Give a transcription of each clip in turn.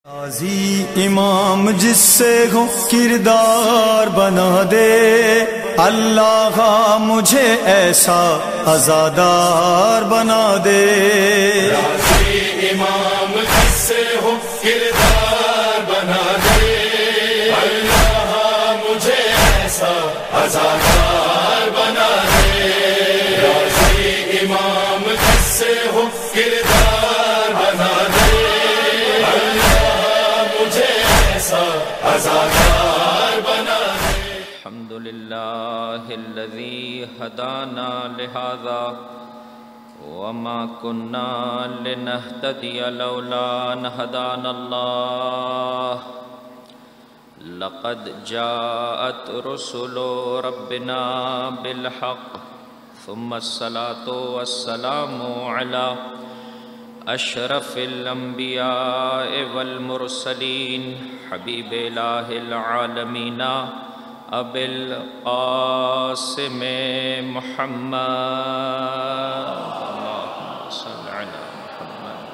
غازی امام جس سے ہو کردار بنا دے، اللہ مجھے ایسا عزادار بنا دے۔ غازی امام جس سے ہو کردار بنا دے، اللہ مجھے ایسا عزادار بنا دے۔ غازی امام جس سے ہو کردار بنا دے، عزادار بنا دے۔ الحمد للہ الذی ہدانا لہذا وما كنا لنهتدی لولا ان ہدانا اللہ لقد جاءت رسل ربنا بالحق ثم الصلاة والسلام على اشرف الانبیاء والمرسلین حبیب الہ العالمین ابی القاسم محمد اللہم صل علی محمد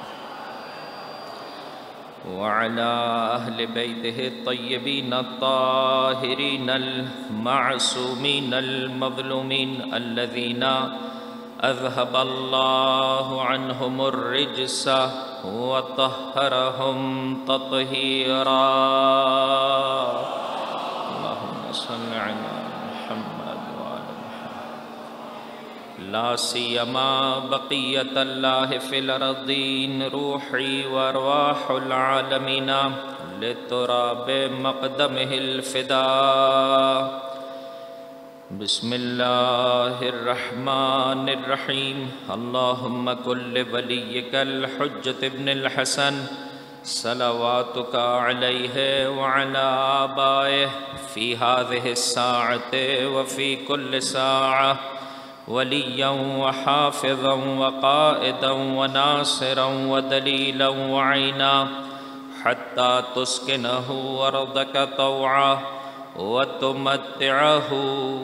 وعلى اہل بیتہ الطیبین الطاہرین المعصومین المظلومین الذین اذهب الله عنهم الرجس وطهرهم تطهيرا اللهم صل على محمد وعلى محمد لا سيما بقية الله في الأرضين روحي وأرواح العالمين لتراب مقدمه الفداء بسم اللہ الرحمن الرحیم اللہم کل ولیک الحجت ابن الحسن صلواتک علیہ وعلی آبائہ فی هذه الساعة وفی کل ساعة ولیا وحافظا وقائدا وناصرا ودلیلا وعینا حتی تسکنہ ارضک طوعا وتمتعه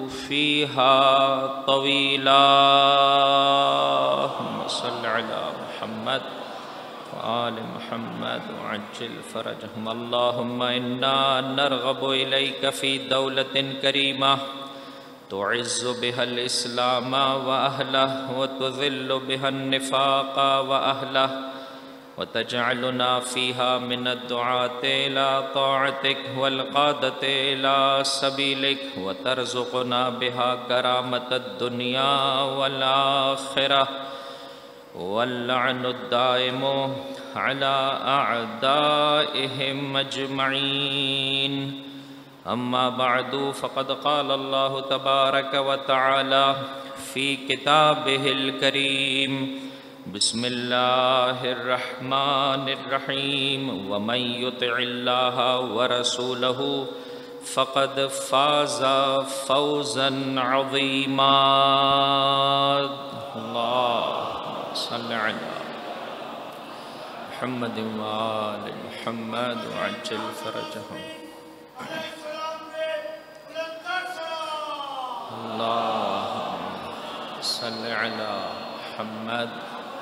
فيها طويلا اللهم صل على محمد وآل محمد وعجل فرجهم اللهم إنا نرغب إليك في دولة كريمة تعز بها الإسلام وأهله وتذل بها النفاق وأهله وتجعلنا فيها من الدعاة إلى طاعتك والقادة إلى سبيلك وترزقنا بها كرامة الدنيا والآخرة واللعن الدائم على أعدائهم أجمعين أما بعد فقد قال الله تبارك وتعالى في كتابه الكريم بسم اللہ الرحمن الرحیم ومن یطع اللہ ورسولہ فقد فاز فوزا عظیما اللہم صل علی محمد وآل محمد وعجل فرجہم اللہم صل علی محمد۔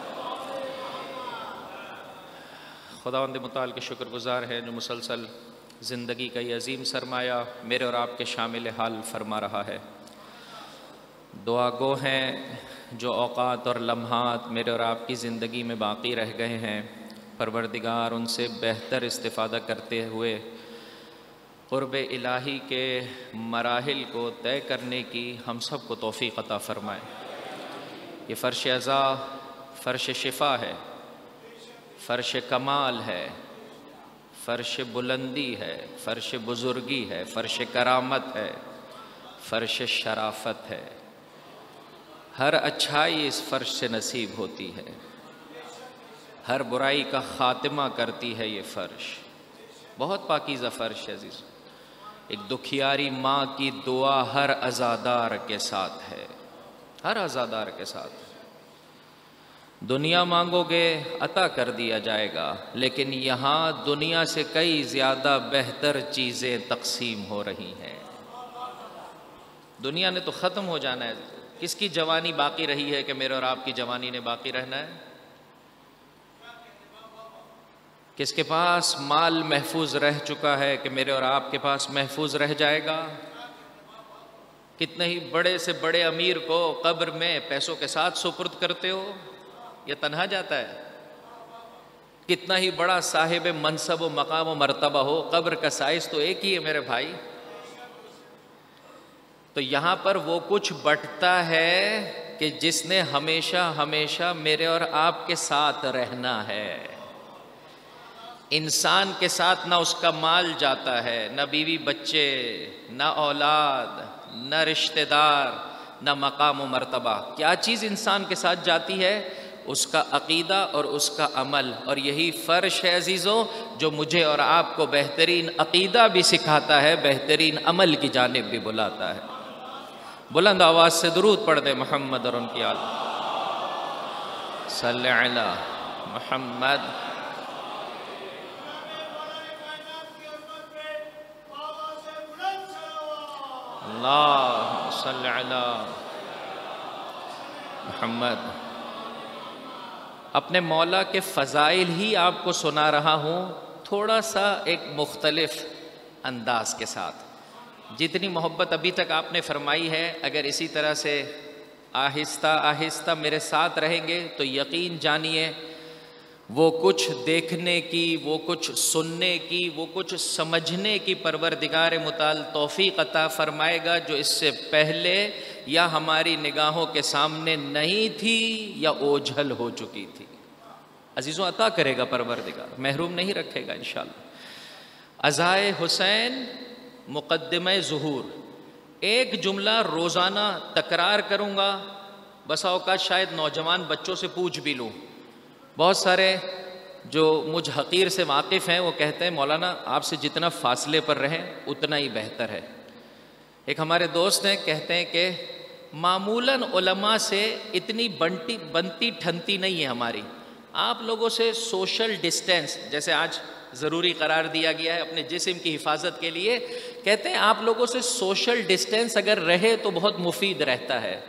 خداوند متعال کے شکر گزار ہیں جو مسلسل زندگی کا یہ عظیم سرمایہ میرے اور آپ کے شامل حال فرما رہا ہے۔ دعا گو ہیں جو اوقات اور لمحات میرے اور آپ کی زندگی میں باقی رہ گئے ہیں، پروردگار ان سے بہتر استفادہ کرتے ہوئے قرب الہی کے مراحل کو طے کرنے کی ہم سب کو توفیق عطا فرمائے۔ یہ فرش عزا فرش شفا ہے، فرش کمال ہے، فرش بلندی ہے، فرش بزرگی ہے، فرش کرامت ہے، فرش شرافت ہے۔ ہر اچھائی اس فرش سے نصیب ہوتی ہے، ہر برائی کا خاتمہ کرتی ہے یہ فرش۔ بہت پاکیزہ فرش ہے عزیز۔ ایک دکھیاری ماں کی دعا ہر عزادار کے ساتھ ہے، ہر عزادار کے ساتھ۔ دنیا مانگو گے عطا کر دیا جائے گا، لیکن یہاں دنیا سے کئی زیادہ بہتر چیزیں تقسیم ہو رہی ہیں۔ دنیا نے تو ختم ہو جانا ہے، کس کی جوانی باقی رہی ہے کہ میرے اور آپ کی جوانی نے باقی رہنا ہے؟ کس کے پاس مال محفوظ رہ چکا ہے کہ میرے اور آپ کے پاس محفوظ رہ جائے گا؟ کتنے ہی بڑے سے بڑے امیر کو قبر میں پیسوں کے ساتھ سپرد کرتے ہو، یہ تنہا جاتا ہے؟ کتنا ہی بڑا صاحب منصب و مقام و مرتبہ ہو، قبر کا سائز تو ایک ہی ہے میرے بھائی۔ تو یہاں پر وہ کچھ بٹتا ہے کہ جس نے ہمیشہ ہمیشہ میرے اور آپ کے ساتھ رہنا ہے۔ انسان کے ساتھ نہ اس کا مال جاتا ہے، نہ بیوی بچے، نہ اولاد، نہ رشتہ دار، نہ مقام و مرتبہ۔ کیا چیز انسان کے ساتھ جاتی ہے؟ اس کا عقیدہ اور اس کا عمل، اور یہی فرش ہے عزیزوں جو مجھے اور آپ کو بہترین عقیدہ بھی سکھاتا ہے، بہترین عمل کی جانب بھی بلاتا ہے۔ بلند آواز سے درود پڑھ دے محمد اور ان کی آل صلی علی محمد۔ اللہ صلی علی محمد۔ اپنے مولا کے فضائل ہی آپ کو سنا رہا ہوں، تھوڑا سا ایک مختلف انداز کے ساتھ۔ جتنی محبت ابھی تک آپ نے فرمائی ہے، اگر اسی طرح سے آہستہ آہستہ میرے ساتھ رہیں گے تو یقین جانیے وہ کچھ دیکھنے کی، وہ کچھ سننے کی، وہ کچھ سمجھنے کی پروردگار متعال توفیق عطا فرمائے گا جو اس سے پہلے یا ہماری نگاہوں کے سامنے نہیں تھی یا اوجھل ہو چکی تھی۔ عزیزوں عطا کرے گا پروردگار، محروم نہیں رکھے گا انشاءاللہ۔ عزائے حسین مقدمہ ظہور، ایک جملہ روزانہ تکرار کروں گا، بسا اوقات شاید نوجوان بچوں سے پوچھ بھی لوں۔ بہت سارے جو مجھ حقیر سے واقف ہیں وہ کہتے ہیں مولانا آپ سے جتنا فاصلے پر رہیں اتنا ہی بہتر ہے۔ ایک ہمارے دوست ہیں، کہتے ہیں کہ معمولاً علماء سے اتنی بنتی ٹھنتی نہیں ہے ہماری، آپ لوگوں سے سوشل ڈسٹینس جیسے آج ضروری قرار دیا گیا ہے اپنے جسم کی حفاظت کے لیے، کہتے ہیں آپ لوگوں سے سوشل ڈسٹینس اگر رہے تو بہت مفید رہتا ہے،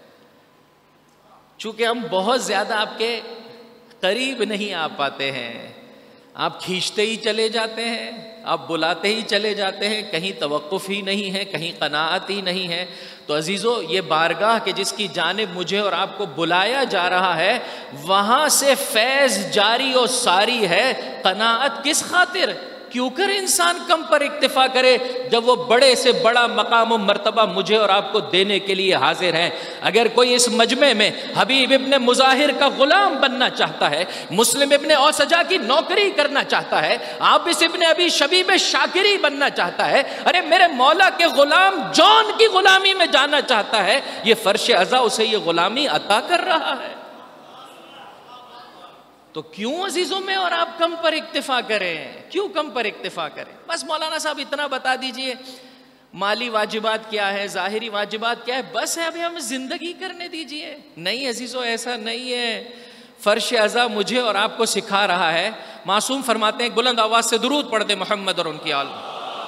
چونکہ ہم بہت زیادہ آپ کے قریب نہیں آ پاتے ہیں، آپ کھینچتے ہی چلے جاتے ہیں، آپ بلاتے ہی چلے جاتے ہیں، کہیں توقف ہی نہیں ہے، کہیں قناعت ہی نہیں ہے۔ تو عزیزو یہ بارگاہ کہ جس کی جانب مجھے اور آپ کو بلایا جا رہا ہے، وہاں سے فیض جاری و ساری ہے۔ قناعت کس خاطر؟ کیوں کر انسان کم پر اکتفا کرے جب وہ بڑے سے بڑا مقام و مرتبہ مجھے اور آپ کو دینے کے لیے حاضر ہیں۔ اگر کوئی اس مجمع میں حبیب ابن مظاہر کا غلام بننا چاہتا ہے، مسلم ابن اوسجا کی نوکری کرنا چاہتا ہے، عابس ابن ابی شبیب شاکری بننا چاہتا ہے، ارے میرے مولا کے غلام جون کی غلامی میں جانا چاہتا ہے، یہ فرش عزا اسے یہ غلامی عطا کر رہا ہے۔ تو کیوں عزیزوں میں اور آپ کم پر اکتفا کریں؟ کیوں کم پر اکتفا کریں؟ بس مولانا صاحب اتنا بتا دیجئے مالی واجبات کیا ہے، ظاہری واجبات کیا ہے، بس ہے ابھی ہمیں زندگی کرنے دیجئے۔ نہیں عزیزوں ایسا نہیں ہے، فرش عزا مجھے اور آپ کو سکھا رہا ہے۔ معصوم فرماتے ہیں بلند آواز سے درود پڑھ دے محمد اور ان کی آل۔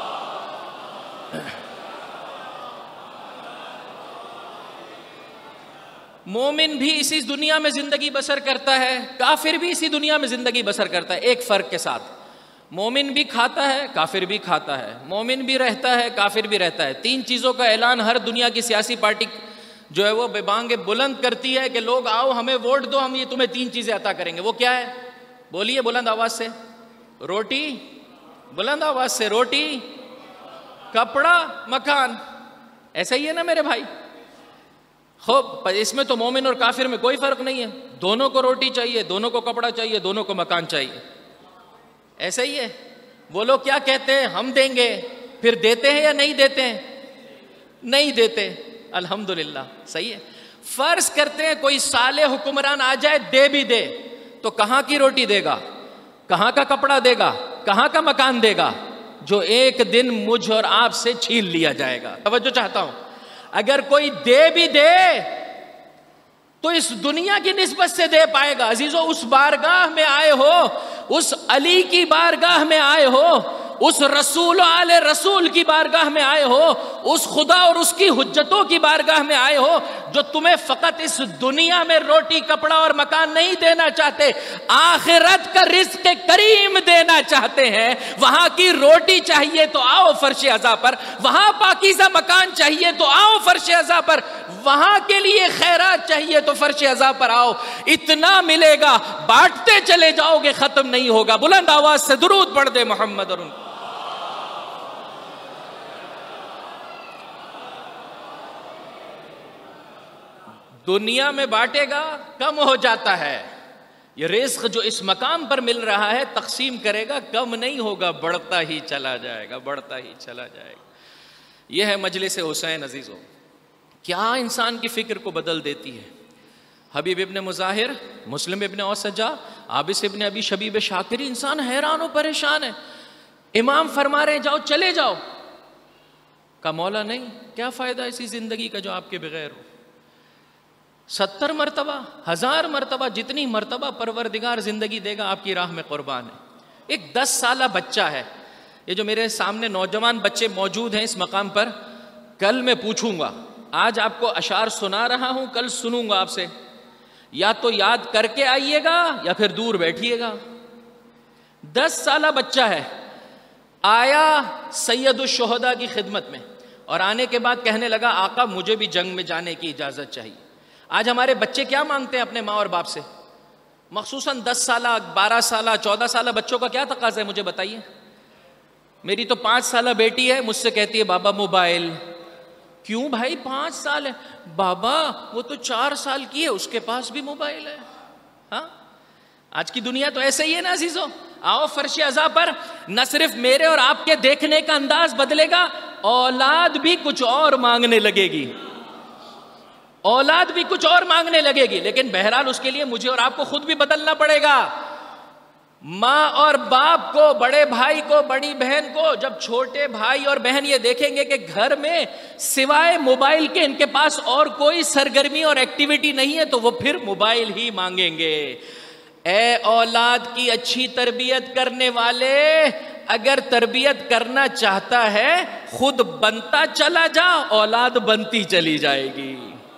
مومن بھی اسی دنیا میں زندگی بسر کرتا ہے، کافر بھی اسی دنیا میں زندگی بسر کرتا ہے، ایک فرق کے ساتھ، مومن بھی کھاتا ہے کافر بھی کھاتا ہے، مومن بھی رہتا ہے کافر بھی رہتا ہے۔ تین چیزوں کا اعلان ہر دنیا کی سیاسی پارٹی جو ہے وہ بے بانگ بلند کرتی ہے کہ لوگ آؤ ہمیں ووٹ دو، ہم یہ تمہیں تین چیزیں عطا کریں گے۔ وہ کیا ہے؟ بولیے بلند آواز سے۔ روٹی، بلند آواز سے، روٹی، کپڑا، مکان۔ ایسا ہی ہے نا میرے بھائی؟ خوب، اس میں تو مومن اور کافر میں کوئی فرق نہیں ہے، دونوں کو روٹی چاہیے، دونوں کو کپڑا چاہیے، دونوں کو مکان چاہیے۔ ایسا ہی ہے۔ وہ لوگ کیا کہتے ہیں؟ ہم دیں گے، پھر دیتے ہیں یا نہیں دیتے ہیں؟ نہیں دیتے۔ الحمدللہ صحیح ہے۔ فرض کرتے ہیں کوئی صالح حکمران آ جائے دے بھی دے تو کہاں کی روٹی دے گا، کہاں کا کپڑا دے گا، کہاں کا مکان دے گا؟ جو ایک دن مجھ اور آپ سے چھین لیا جائے گا۔ توجہ چاہتا ہوں، اگر کوئی دے بھی دے تو اس دنیا کی نسبت سے دے پائے گا۔ عزیزو اس بارگاہ میں آئے ہو، اس علی کی بارگاہ میں آئے ہو اس رسول و آل رسول کی بارگاہ میں آئے ہو, اس خدا اور اس کی حجتوں کی بارگاہ میں آئے ہو جو تمہیں فقط اس دنیا میں روٹی کپڑا اور مکان نہیں دینا چاہتے, آخرت کا رزق کریم دینا چاہتے ہیں. وہاں کی روٹی چاہیے تو آؤ فرش عزا پر, وہاں پاکیزہ مکان چاہیے تو آؤ فرش عزا پر, وہاں کے لیے خیرات چاہیے تو فرش عزا پر آؤ. اتنا ملے گا, بانٹتے چلے جاؤ گے, ختم نہیں ہوگا. بلند آواز سے درود پڑھ دے محمد. اور دنیا میں بانٹے گا کم ہو جاتا ہے, یہ رزق جو اس مقام پر مل رہا ہے تقسیم کرے گا کم نہیں ہوگا, بڑھتا ہی چلا جائے گا, بڑھتا ہی چلا جائے گا. یہ ہے مجلس حسین. عزیزو, کیا انسان کی فکر کو بدل دیتی ہے. حبیب ابن مظاہر, مسلم ابن اوسجا, عابس ابن ابی شبیب شاکری, انسان حیران و پریشان ہے. امام فرما رہے ہیں جاؤ چلے جاؤ, کا مولا نہیں, کیا فائدہ ایسی زندگی کا جو آپ کے بغیر ہو. 70 مرتبہ 1000 مرتبہ جتنی مرتبہ پروردگار زندگی دے گا آپ کی راہ میں قربان ہے. ایک 10 سالہ بچہ ہے, یہ جو میرے سامنے نوجوان بچے موجود ہیں اس مقام پر, کل میں پوچھوں گا, آج آپ کو اشعار سنا رہا ہوں, کل سنوں گا آپ سے, یا تو یاد کر کے آئیے گا یا پھر دور بیٹھیے گا. 10 سالہ بچہ ہے, آیا سید الشہداء کی خدمت میں, اور آنے کے بعد کہنے لگا آقا مجھے بھی جنگ میں جانے کی اجازت چاہیے. آج ہمارے بچے کیا مانگتے ہیں اپنے ماں اور باپ سے, مخصوصاً 10 سالہ 12 سالہ 14 سالہ بچوں کا کیا تقاضا ہے مجھے بتائیے. میری تو 5 سالہ بیٹی ہے, مجھ سے کہتی ہے بابا موبائل. کیوں بھائی 5 سال ہے؟ بابا وہ تو 4 سال کی ہے, اس کے پاس بھی موبائل ہے. ہاں آج کی دنیا تو ایسے ہی ہے نا عزیزو. آؤ فرش عزا پر, نہ صرف میرے اور آپ کے دیکھنے کا انداز بدلے گا, اولاد بھی کچھ اور مانگنے لگے گی, اولاد بھی کچھ اور مانگنے لگے گی. لیکن بہرحال اس کے لیے مجھے اور آپ کو خود بھی بدلنا پڑے گا. ماں اور باپ کو, بڑے بھائی کو, بڑی بہن کو, جب چھوٹے بھائی اور بہن یہ دیکھیں گے کہ گھر میں سوائے موبائل کے ان کے پاس اور کوئی سرگرمی اور ایکٹیویٹی نہیں ہے تو وہ پھر موبائل ہی مانگیں گے. اے اولاد کی اچھی تربیت کرنے والے, اگر تربیت کرنا چاہتا ہے خود بنتا چلا جا, اولاد بنتی چلی جائے گی.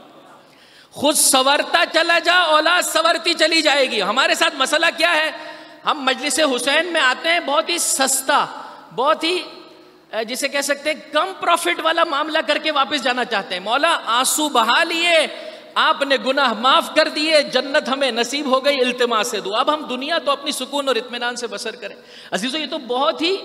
خود سورتا چلا جا, اولاد سورتی چلی جائے گی. ہمارے ساتھ مسئلہ کیا ہے, ہم مجلس حسین میں آتے ہیں بہت ہی سستا, بہت ہی جسے کہہ سکتے ہیں کم پروفٹ والا معاملہ کر کے واپس جانا چاہتے ہیں. مولا آنسو بہا لیے, آپ نے گناہ معاف کر دیے, جنت ہمیں نصیب ہو گئی, التماس سے دو, اب ہم دنیا تو اپنی سکون اور اطمینان سے بسر کریں. عزیزو یہ تو بہت ہی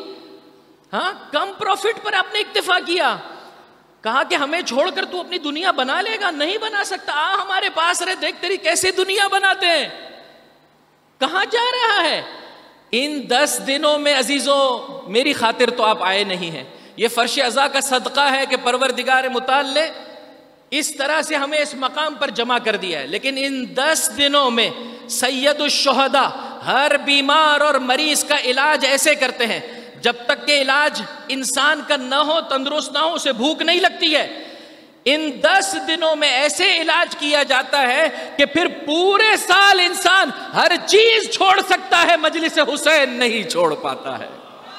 کم پروفٹ پر آپ نے اکتفا کیا. کہا کہ ہمیں چھوڑ کر تو اپنی دنیا بنا لے گا, نہیں بنا سکتا, آ ہمارے پاس رہ, دیکھ تیری کیسے دنیا بناتے ہیں. کہاں جا رہا ہے؟ ان 10 دنوں میں عزیزو میری خاطر تو آپ آئے نہیں ہیں. یہ فرش عزا کا صدقہ ہے کہ پروردگار متعال نے اس طرح سے ہمیں اس مقام پر جمع کر دیا ہے. لیکن ان 10 دنوں میں سید الشہداء ہر بیمار اور مریض کا علاج ایسے کرتے ہیں, جب تک کہ علاج انسان کا نہ ہو, تندرست نہ ہو, اسے بھوک نہیں لگتی ہے. ان 10 دنوں میں ایسے علاج کیا جاتا ہے کہ پھر پورے سال انسان ہر چیز چھوڑ سکتا ہے, مجلس حسین نہیں چھوڑ پاتا ہے.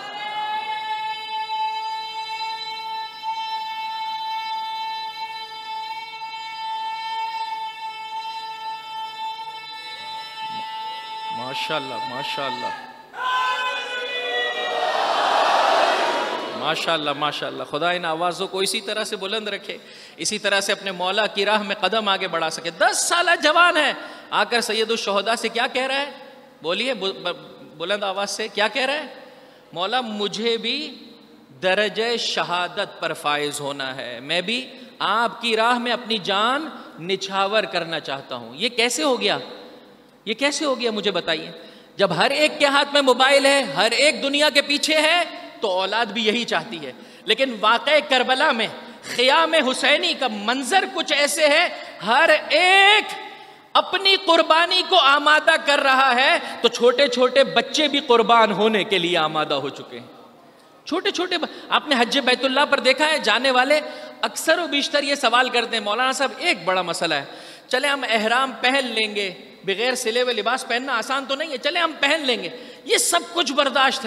ماشاءاللہ ماشاءاللہ ماشاءاللہ ماشاءاللہ. خدا ان آوازوں کو اسی طرح سے بلند رکھے, اسی طرح سے اپنے مولا کی راہ میں قدم آگے بڑھا سکے. 10 سالہ جوان ہے, آ کر سید الشہداء سے کیا کہہ رہا ہے, بولیے بلند آواز سے, کیا کہہ رہا ہے؟ مولا مجھے بھی درجہ شہادت پر فائز ہونا ہے, میں بھی آپ کی راہ میں اپنی جان نچھاور کرنا چاہتا ہوں. یہ کیسے ہو گیا, یہ کیسے ہو گیا مجھے بتائیے؟ جب ہر ایک کے ہاتھ میں موبائل ہے, ہر ایک دنیا کے پیچھے ہے, تو اولاد بھی یہی چاہتی ہے. لیکن واقع کربلا میں خیام حسینی کا منظر کچھ ایسے ہے, ہر ایک اپنی قربانی کو آمادہ کر رہا ہے, تو چھوٹے چھوٹے بچے بھی قربان ہونے کے لیے آمادہ ہو چکے ہیں. چھوٹے چھوٹے آپ نے حج بیت اللہ پر دیکھا ہے, جانے والے اکثر و بیشتر یہ سوال کرتے ہیں, مولانا صاحب ایک بڑا مسئلہ ہے, چلے ہم احرام پہن لیں گے, بغیر سلے ہوئے لباس پہننا آسان تو نہیں ہے, چلے ہم پہن لیں گے, یہ سب کچھ برداشت ہے,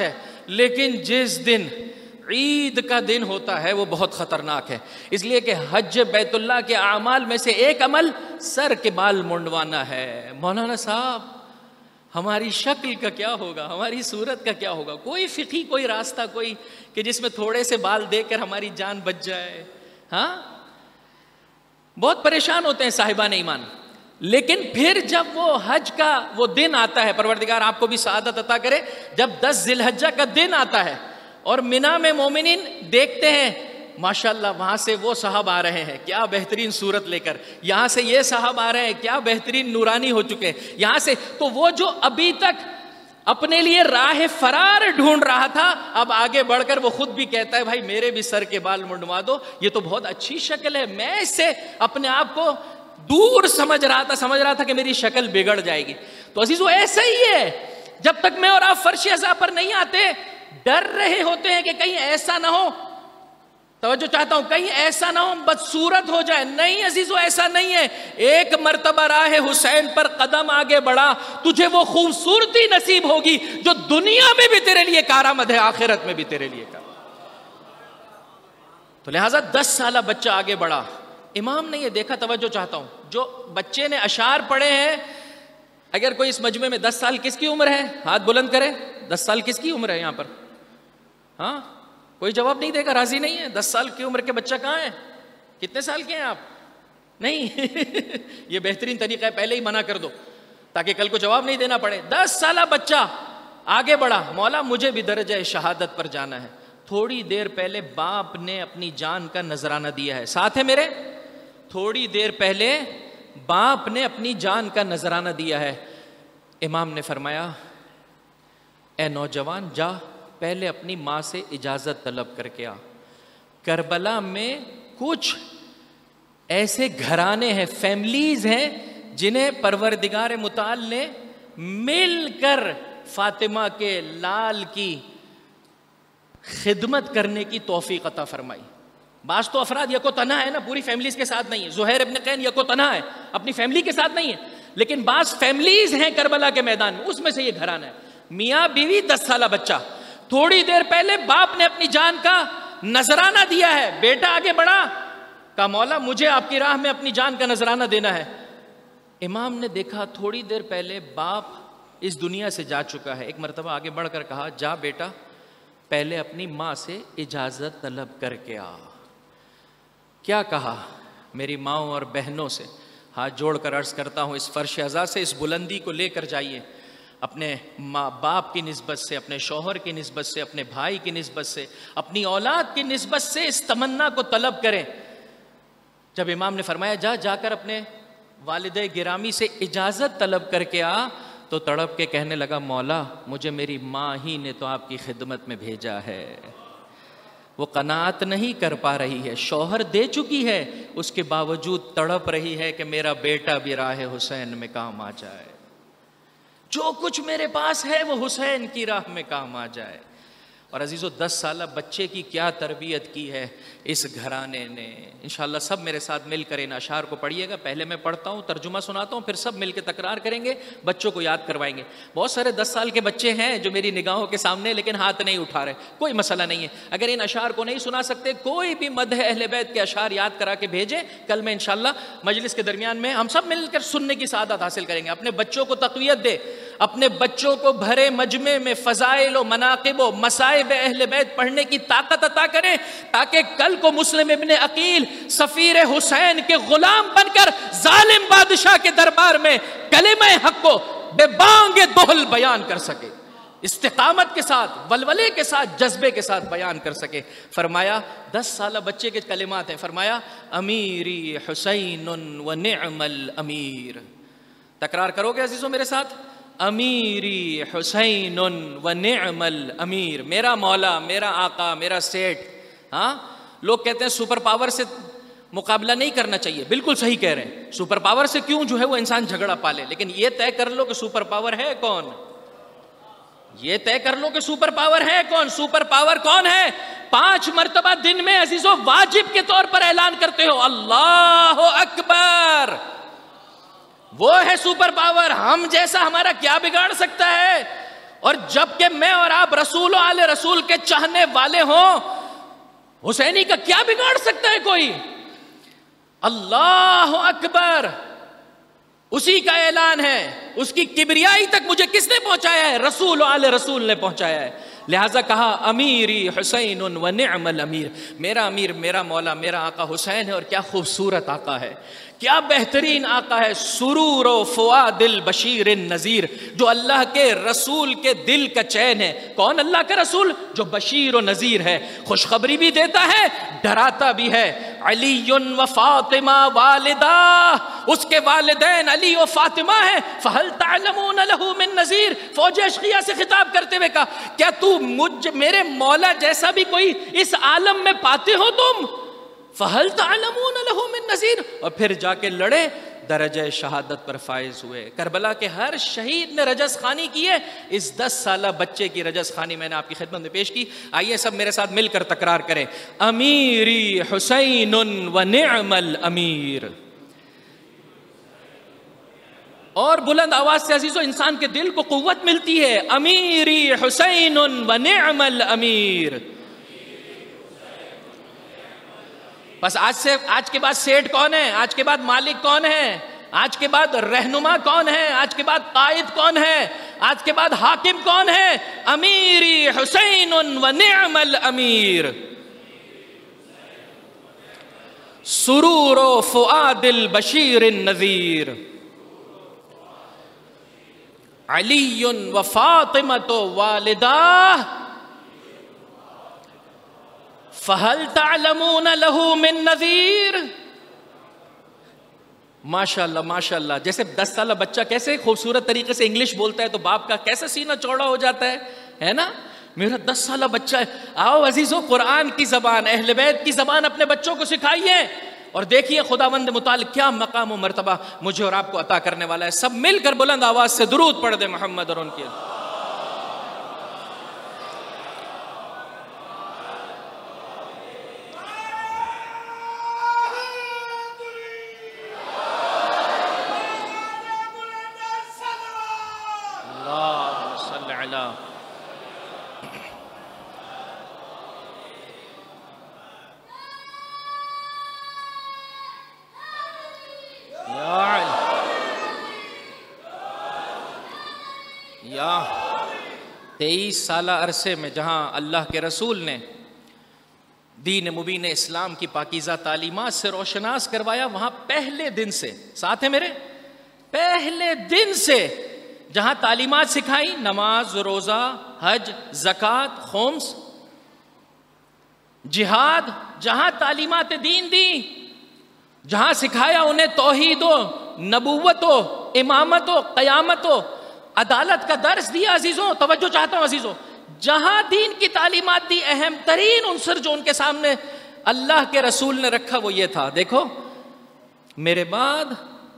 لیکن جس دن عید کا دن ہوتا ہے وہ بہت خطرناک ہے، اس لیے کہ حج بیت اللہ کے اعمال میں سے ایک عمل سر کے بال منڈوانا ہے۔ مولانا صاحب ہماری شکل کا کیا ہوگا، ہماری صورت کا کیا ہوگا؟ کوئی فقہی کوئی راستہ کوئی کہ جس میں تھوڑے سے بال دے کر ہماری جان بچ جائے؟ ہاں، بہت پریشان ہوتے ہیں صاحبان ایمان۔ لیکن پھر جب وہ حج کا وہ دن آتا ہے، پروردگار آپ کو بھی سعادت عطا کرے، جب 10 ذی الحجہ کا دن آتا ہے اور مینا میں مومنین دیکھتے ہیں ماشاءاللہ وہاں سے وہ صاحب آ رہے ہیں کیا بہترین صورت لے کر، یہاں سے یہ صاحب آ رہے ہیں کیا بہترین نورانی ہو چکے ہیں، یہاں سے تو وہ جو ابھی تک اپنے لیے راہ فرار ڈھونڈ رہا تھا اب آگے بڑھ کر وہ خود بھی کہتا ہے بھائی میرے بھی سر کے بال منڈوا دو، یہ تو بہت اچھی شکل ہے، میں اس سے اپنے آپ کو دور سمجھ رہا تھا کہ میری شکل بگڑ جائے گی۔ تو عزیزو ایسا ہی ہے، جب تک میں اور آپ فرش عزا پر نہیں آتے ڈر رہے ہوتے ہیں کہ کہیں ایسا نہ ہو، توجہ چاہتا ہوں، کہیں ایسا نہ ہو بدصورت ہو جائے۔ نہیں عزیزو ایسا نہیں ہے، ایک مرتبہ راہ حسین پر قدم آگے بڑھا تجھے وہ خوبصورتی نصیب ہوگی جو دنیا میں بھی تیرے لیے کارآمد ہے، آخرت میں بھی تیرے لیے کارآمد۔ تو لہٰذا 10 سالہ بچہ آگے بڑھا، امام نے یہ دیکھا، توجہ چاہتا ہوں، جو بچے نے اشعار پڑھے ہیں، اگر کوئی اس مجمع میں 10 سال کس کی عمر ہے؟ ہاتھ بلند کرے، 10 سال کس کی عمر ہے یہاں پر؟ ہاں کوئی جواب نہیں دے گا، راضی نہیں ہے؟ 10 سال کی عمر کے بچہ کہاں ہے؟ کتنے سال کے ہیں آپ؟ نہیں یہ بہترین طریقہ ہے، پہلے ہی منع کر دو تاکہ کل کو جواب نہیں دینا پڑے۔ 10 سالہ بچہ آگے بڑھا، مولا مجھے بھی درجہ شہادت پر جانا ہے۔ تھوڑی دیر پہلے باپ نے اپنی جان کا نذرانہ دیا ہے، ساتھ ہے میرے؟ تھوڑی دیر پہلے باپ نے اپنی جان کا نذرانہ دیا ہے۔ امام نے فرمایا اے نوجوان جا پہلے اپنی ماں سے اجازت طلب کر کے آ۔ کربلا میں کچھ ایسے گھرانے ہیں، فیملیز ہیں جنہیں پروردگار متعال نے مل کر فاطمہ کے لال کی خدمت کرنے کی توفیق عطا فرمائی۔ بعض تو افراد یکو تنہا ہے نا، پوری فیملیز کے ساتھ نہیں ہے، زہیر ابن قین یکو تنہا ہے، اپنی فیملی کے ساتھ نہیں ہے، لیکن بعض فیملیز ہیں کربلا کے میدان میں، اس میں سے یہ گھرانہ ہے۔ میاں بیوی 10 سالہ بچہ، تھوڑی دیر پہلے باپ نے اپنی جان کا نذرانہ دیا ہے، بیٹا آگے بڑھا، کہا مولا مجھے آپ کی راہ میں اپنی جان کا نذرانہ دینا ہے۔ امام نے دیکھا تھوڑی دیر پہلے باپ اس دنیا سے جا چکا ہے، ایک مرتبہ آگے بڑھ کر کہا جا بیٹا پہلے اپنی ماں سے اجازت طلب کر کے آ۔ کیا کہا؟ میری ماؤں اور بہنوں سے ہاتھ جوڑ کر عرض کرتا ہوں اس فرش عزا سے اس بلندی کو لے کر جائیے، اپنے ماں باپ کی نسبت سے، اپنے شوہر کی نسبت سے، اپنے بھائی کی نسبت سے، اپنی اولاد کی نسبت سے اس تمنا کو طلب کریں۔ جب امام نے فرمایا جا کر اپنے والد گرامی سے اجازت طلب کر کے آ، تو تڑپ کے کہنے لگا مولا مجھے میری ماں ہی نے تو آپ کی خدمت میں بھیجا ہے۔ وہ قناعت نہیں کر پا رہی ہے، شوہر دے چکی ہے، اس کے باوجود تڑپ رہی ہے کہ میرا بیٹا بھی راہ حسین میں کام آ جائے، جو کچھ میرے پاس ہے وہ حسین کی راہ میں کام آ جائے۔ اور عزیزو 10 سالہ بچے کی کیا تربیت کی ہے اس گھرانے نے۔ انشاءاللہ سب میرے ساتھ مل کر ان اشعار کو پڑھیے گا، پہلے میں پڑھتا ہوں ترجمہ سناتا ہوں، پھر سب مل کے تکرار کریں گے، بچوں کو یاد کروائیں گے۔ بہت سارے 10 سال کے بچے ہیں جو میری نگاہوں کے سامنے لیکن ہاتھ نہیں اٹھا رہے، کوئی مسئلہ نہیں ہے، اگر ان اشعار کو نہیں سنا سکتے کوئی بھی مدح اہل بیت کے اشعار یاد کرا کے بھیجیں، کل میں انشاءاللہ مجلس کے درمیان میں ہم سب مل کر سننے کی سعادت حاصل کریں گے۔ اپنے بچوں کو تقویت دے، اپنے بچوں کو بھرے مجمع میں فضائل و مناقب و مصائب اہل بیت پڑھنے کی طاقت عطا کریں، تاکہ کل کو مسلم ابن عقیل سفیر حسین کے غلام بن کر ظالم بادشاہ کے دربار میں کلمہ حق کو بے بانگ دوہل بیان کر سکے، استقامت کے ساتھ، ولولے کے ساتھ، جذبے کے ساتھ بیان کر سکے۔ فرمایا 10 سالہ بچے کے کلمات ہیں، فرمایا امیری حسین و نعم الامیر۔ تکرار کرو گے عزیزو میرے ساتھ؟ امیری حسین و نعم الامیر، میرا مولا، میرا آقا، میرا سیٹ۔ ہاں لوگ کہتے ہیں سپر پاور سے مقابلہ نہیں کرنا چاہیے، بالکل صحیح کہہ رہے ہیں، سپر پاور سے کیوں جو ہے وہ انسان جھگڑا پالے، لیکن یہ طے کر لو کہ سپر پاور ہے کون، یہ طے کر لو کہ سپر پاور ہے کون، سپر پاور کون ہے؟ 5 مرتبہ دن میں عزیزو واجب کے طور پر اعلان کرتے ہو اللہ اکبر، وہ ہے سپر پاور۔ ہم جیسا ہمارا کیا بگاڑ سکتا ہے؟ اور جب کہ میں اور آپ رسول و آل رسول کے چاہنے والے ہوں، حسینی کا کیا بگاڑ سکتا ہے کوئی؟ اللہ اکبر، اسی کا اعلان ہے، اس کی کبریائی تک مجھے کس نے پہنچایا ہے؟ رسول و آل رسول نے پہنچایا ہے۔ لہٰذا کہا امیری حسین و نعم الامیر، میرا امیر، میرا مولا، میرا آقا حسین ہے، اور کیا خوبصورت آقا ہے، کیا بہترین آقا ہے۔ سرور و فؤاد البشیر النذیر، جو اللہ کے رسول کے دل کا چین ہے۔ کون اللہ کا رسول؟ جو بشیر و نذیر ہے، خوشخبری بھی دیتا ہے، ڈراتا بھی ہے۔ علی و فاطمہ والدہ، اس کے والدین علی و فاطمہ ہیں۔ فہل تعلمون لہ من نذیر، فوج اشقیہ سے خطاب کرتے ہوئے کہا کیا تو میرے مولا جیسا بھی کوئی اس عالم میں پاتے ہو تم؟ فہل تعلمون لہ من نذیر، اور پھر جا کے لڑے، درجہ شہادت پر فائز ہوئے۔ کربلا کے ہر شہید نے رجز خوانی کی ہے، اس 10 سالہ بچے کی رجز خوانی میں نے آپ کی خدمت میں پیش کی۔ آئیے سب میرے ساتھ مل کر تکرار کریں، امیری حسین و نعم الامیر۔ اور بلند آواز سے عزیزو انسان کے دل کو قوت ملتی ہے۔ امیری حسین و نعم الامیر۔ بس آج کے بعد سیٹ کون ہے؟ آج کے بعد مالک کون ہے؟ آج کے بعد رہنما کون ہے؟ آج کے بعد قائد کون ہے؟ آج کے بعد حاکم کون ہے؟ امیری حسین و نعم الامیر۔ سرور و فؤاد البشیر النذیر، علی و فاطمۃ والدہ، فہل تعلمون لہ من نذیر۔ ماشاءاللہ ماشاءاللہ، جیسے 10 سالہ بچہ کیسے خوبصورت طریقے سے انگلش بولتا ہے تو باپ کا کیسا سینہ چوڑا ہو جاتا ہے نا؟ میرا 10 سالہ بچہ ہے۔ آؤ عزیزو، قرآن کی زبان، اہل بیت کی زبان اپنے بچوں کو سکھائیے، اور دیکھیے خداوند متعال کیا مقام و مرتبہ مجھے اور آپ کو عطا کرنے والا ہے۔ سب مل کر بلند آواز سے درود پڑھ دے محمد اور ان کی۔ یا 23 سالہ عرصے میں جہاں اللہ کے رسول نے دین مبین اسلام کی پاکیزہ تعلیمات سے روشناس کروایا، وہاں پہلے دن سے، ساتھ ہے میرے، پہلے دن سے جہاں تعلیمات سکھائی، نماز، روزہ، حج، زکوٰۃ، خمس، جہاد، جہاں تعلیمات دین دی، جہاں سکھایا انہیں توحید و نبوت و امامت و قیامت و عدالت کا درس دیا۔ عزیزوں توجہ چاہتا ہوں عزیزوں، جہاں دین کی تعلیمات دی، اہم ترین عنصر جو ان کے سامنے اللہ کے رسول نے رکھا وہ یہ تھا، دیکھو میرے بعد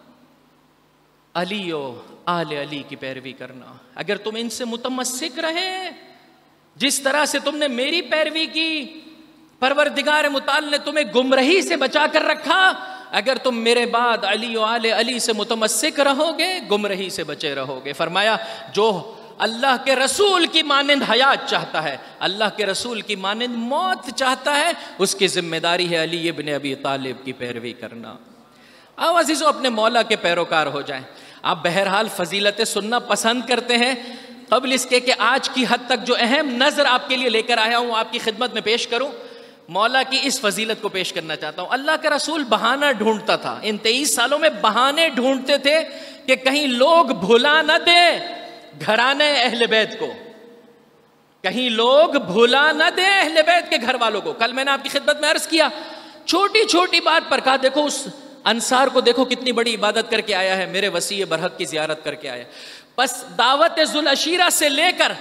علی و آل علی کی پیروی کرنا۔ اگر تم ان سے متمسک رہے جس طرح سے تم نے میری پیروی کی، پروردگار متعال نے تمہیں گمراہی سے بچا کر رکھا، اگر تم میرے بعد علی و آل علی سے متمسک رہو گے گمراہی سے بچے رہو گے۔ فرمایا جو اللہ کے رسول کی مانند حیات چاہتا ہے، اللہ کے رسول کی مانند موت چاہتا ہے، اس کی ذمہ داری ہے علی ابن ابی طالب کی پیروی کرنا۔ آؤ عزیزو اپنے مولا کے پیروکار ہو جائیں۔ آپ بہرحال فضیلتیں سننا پسند کرتے ہیں، قبل اس کے کہ آج کی حد تک جو اہم نظر آپ کے لیے لے کر آیا ہوں آپ کی خدمت میں پیش کروں، مولا کی اس فضیلت کو پیش کرنا چاہتا ہوں۔ اللہ کا رسول بہانہ ڈھونڈتا تھا، ان 23 سالوں میں بہانے ڈھونڈتے تھے کہ کہیں لوگ بھلا نہ دیں گھرانے اہل بیت کو، کہیں لوگ بھلا نہ دیں اہل بیت کے گھر والوں کو۔ کل میں نے آپ کی خدمت میں عرض کیا، چھوٹی چھوٹی بات پر کہا دیکھو اس انصار کو دیکھو کتنی بڑی عبادت کر کے آیا ہے، میرے وسیع برحق کی زیارت کر کے آیا۔ بس دعوت ذوالعشیرہ سے لے کر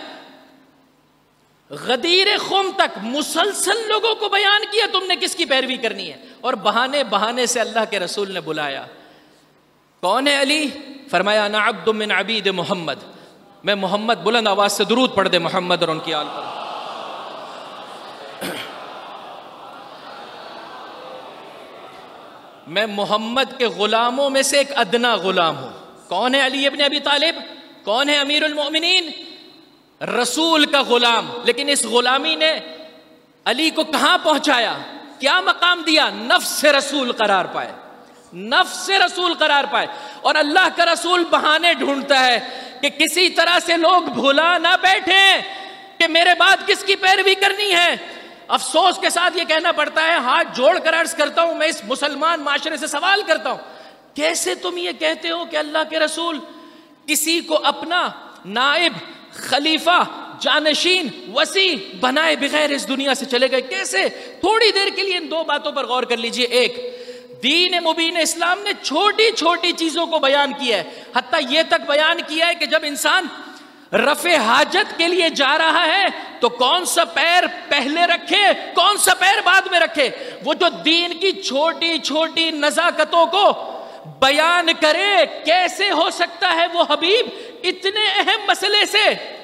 غدیر خم تک مسلسل لوگوں کو بیان کیا تم نے کس کی پیروی کرنی ہے، اور بہانے بہانے سے اللہ کے رسول نے بلایا۔ کون ہے علی؟ فرمایا انا عبد من عبید محمد، میں محمد، بلند آواز سے درود پڑھ دے محمد اور ان کی آل پر۔ میں محمد کے غلاموں میں سے ایک ادنا غلام ہوں۔ کون ہے علی ابن ابی طالب؟ کون ہے امیر المؤمنین؟ رسول کا غلام، لیکن اس غلامی نے علی کو کہاں پہنچایا؟ کیا مقام دیا؟ نفس رسول قرار پائے، نفس رسول قرار پائے. اور اللہ کا رسول بہانے ڈھونڈتا ہے کہ کسی طرح سے لوگ بھلا نہ بیٹھیں کہ میرے بعد کس کی پیروی کرنی ہے. افسوس کے ساتھ یہ کہنا پڑتا ہے، ہاتھ جوڑ کر عرض کرتا ہوں، میں اس مسلمان معاشرے سے سوال کرتا ہوں، کیسے تم یہ کہتے ہو کہ اللہ کے رسول کسی کو اپنا نائب، خلیفہ، جانشین، وسیع بنائے بغیر اس دنیا سے چلے گئے؟ کیسے؟ تھوڑی دیر کے لیے ان دو باتوں پر غور کر لیجئے. ایک، دین مبین اسلام نے چھوٹی چھوٹی چیزوں کو بیان کیا ہے، حتیٰ یہ تک بیان کیا ہے کہ جب انسان رفع حاجت کے لیے جا رہا ہے تو کون سا پیر پہلے رکھے، کون سا پیر بعد میں رکھے. وہ جو دین کی چھوٹی چھوٹی نزاکتوں کو بیان کرے، کیسے ہو سکتا ہے وہ حبیب اتنے اہم مسئلے سے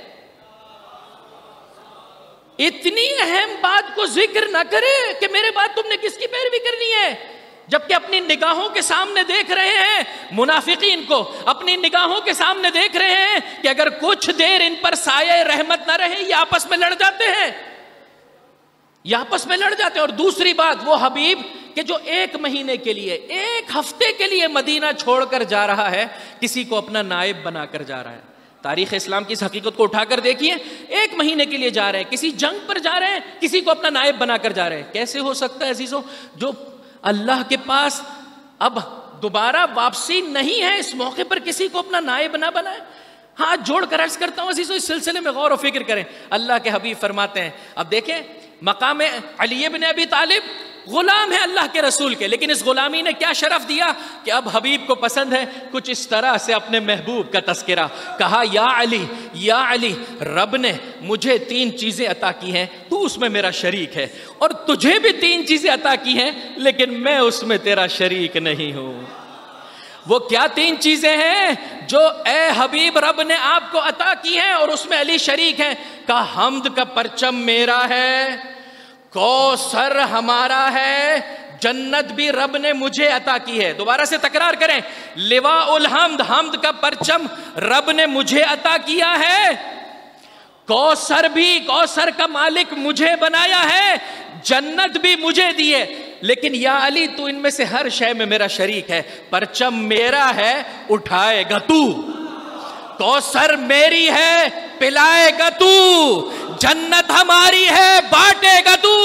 اتنی اہم بات کو ذکر نہ کرے کہ میرے بعد تم نے کس کی پیروی کرنی ہے، جبکہ اپنی نگاہوں کے سامنے دیکھ رہے ہیں منافقین کو، اپنی نگاہوں کے سامنے دیکھ رہے ہیں کہ اگر کچھ دیر ان پر سایہ رحمت نہ رہے یہ آپس میں لڑ جاتے ہیں، یہ آپس میں لڑ جاتے ہیں. اور دوسری بات، وہ حبیب کہ جو 1 مہینے کے لیے، 1 ہفتے کے لیے مدینہ چھوڑ کر جا رہا ہے، کسی کو اپنا نائب بنا کر جا رہا ہے. تاریخ اسلام کی اس حقیقت کو اٹھا کر دیکھیے، 1 مہینے کے لیے جا رہے ہیں، کسی جنگ پر جا رہے ہیں، کسی کو اپنا نائب بنا کر جا رہے ہیں. کیسے ہو سکتا ہے عزیزوں؟ جو اللہ کے پاس اب دوبارہ واپسی نہیں ہے، اس موقع پر کسی کو اپنا نائب نہ بنائے. ہاتھ جوڑ کر عرض کرتا ہوں عزیزوں، اس سلسلے میں غور و فکر کریں. اللہ کے حبیب فرماتے ہیں، اب دیکھیں مقام علی بن ابی طالب غلام ہے اللہ کے رسول کے، لیکن اس غلامی نے کیا شرف دیا کہ اب حبیب کو پسند ہے کچھ اس طرح سے اپنے محبوب کا تذکرہ. کہا یا علی، رب نے مجھے 3 چیزیں عطا کی ہیں، تو اس میں میرا شریک ہے، اور تجھے بھی 3 چیزیں عطا کی ہیں لیکن میں اس میں تیرا شریک نہیں ہوں. وہ کیا 3 چیزیں ہیں جو اے حبیب رب نے آپ کو عطا کی ہیں اور اس میں علی شریک ہے؟ کہا حمد کا پرچم میرا ہے، کوثر ہمارا ہے، جنت بھی رب نے مجھے عطا کی ہے. دوبارہ سے تکرار کریں، لواء الحمد، حمد کا پرچم رب نے مجھے عطا کیا ہے، کوثر بھی، کوثر کا مالک مجھے بنایا ہے، جنت بھی مجھے دی ہے. لیکن یا علی تو ان میں سے ہر شے میں میرا شریک ہے. پرچم میرا ہے، اٹھائے گا تو، کوثر میری ہے، پلائے گا تو، جنت ہماری ہے، بانٹے گا تو.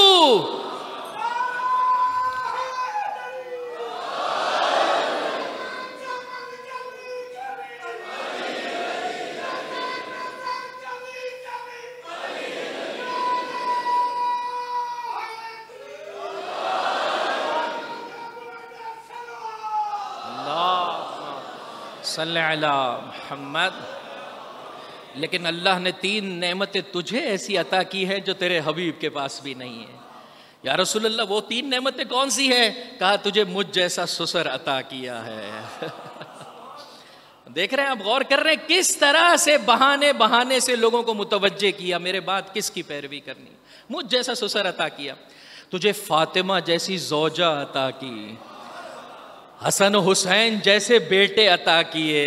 صلی علی محمد. لیکن اللہ نے 3 نعمتیں تجھے ایسی عطا کی ہے جو تیرے حبیب کے پاس بھی نہیں ہے. یا رسول اللہ وہ 3 نعمتیں کون سی ہیں؟ کہا تجھے مجھ جیسا سسر عطا کیا ہے. دیکھ رہے ہیں آپ، غور کر رہے ہیں کس طرح سے بہانے سے لوگوں کو متوجہ کیا میرے بعد کس کی پیروی کرنی. مجھ جیسا سسر عطا کیا، تجھے فاطمہ جیسی زوجہ عطا کی، حسن حسین جیسے بیٹے عطا کیے.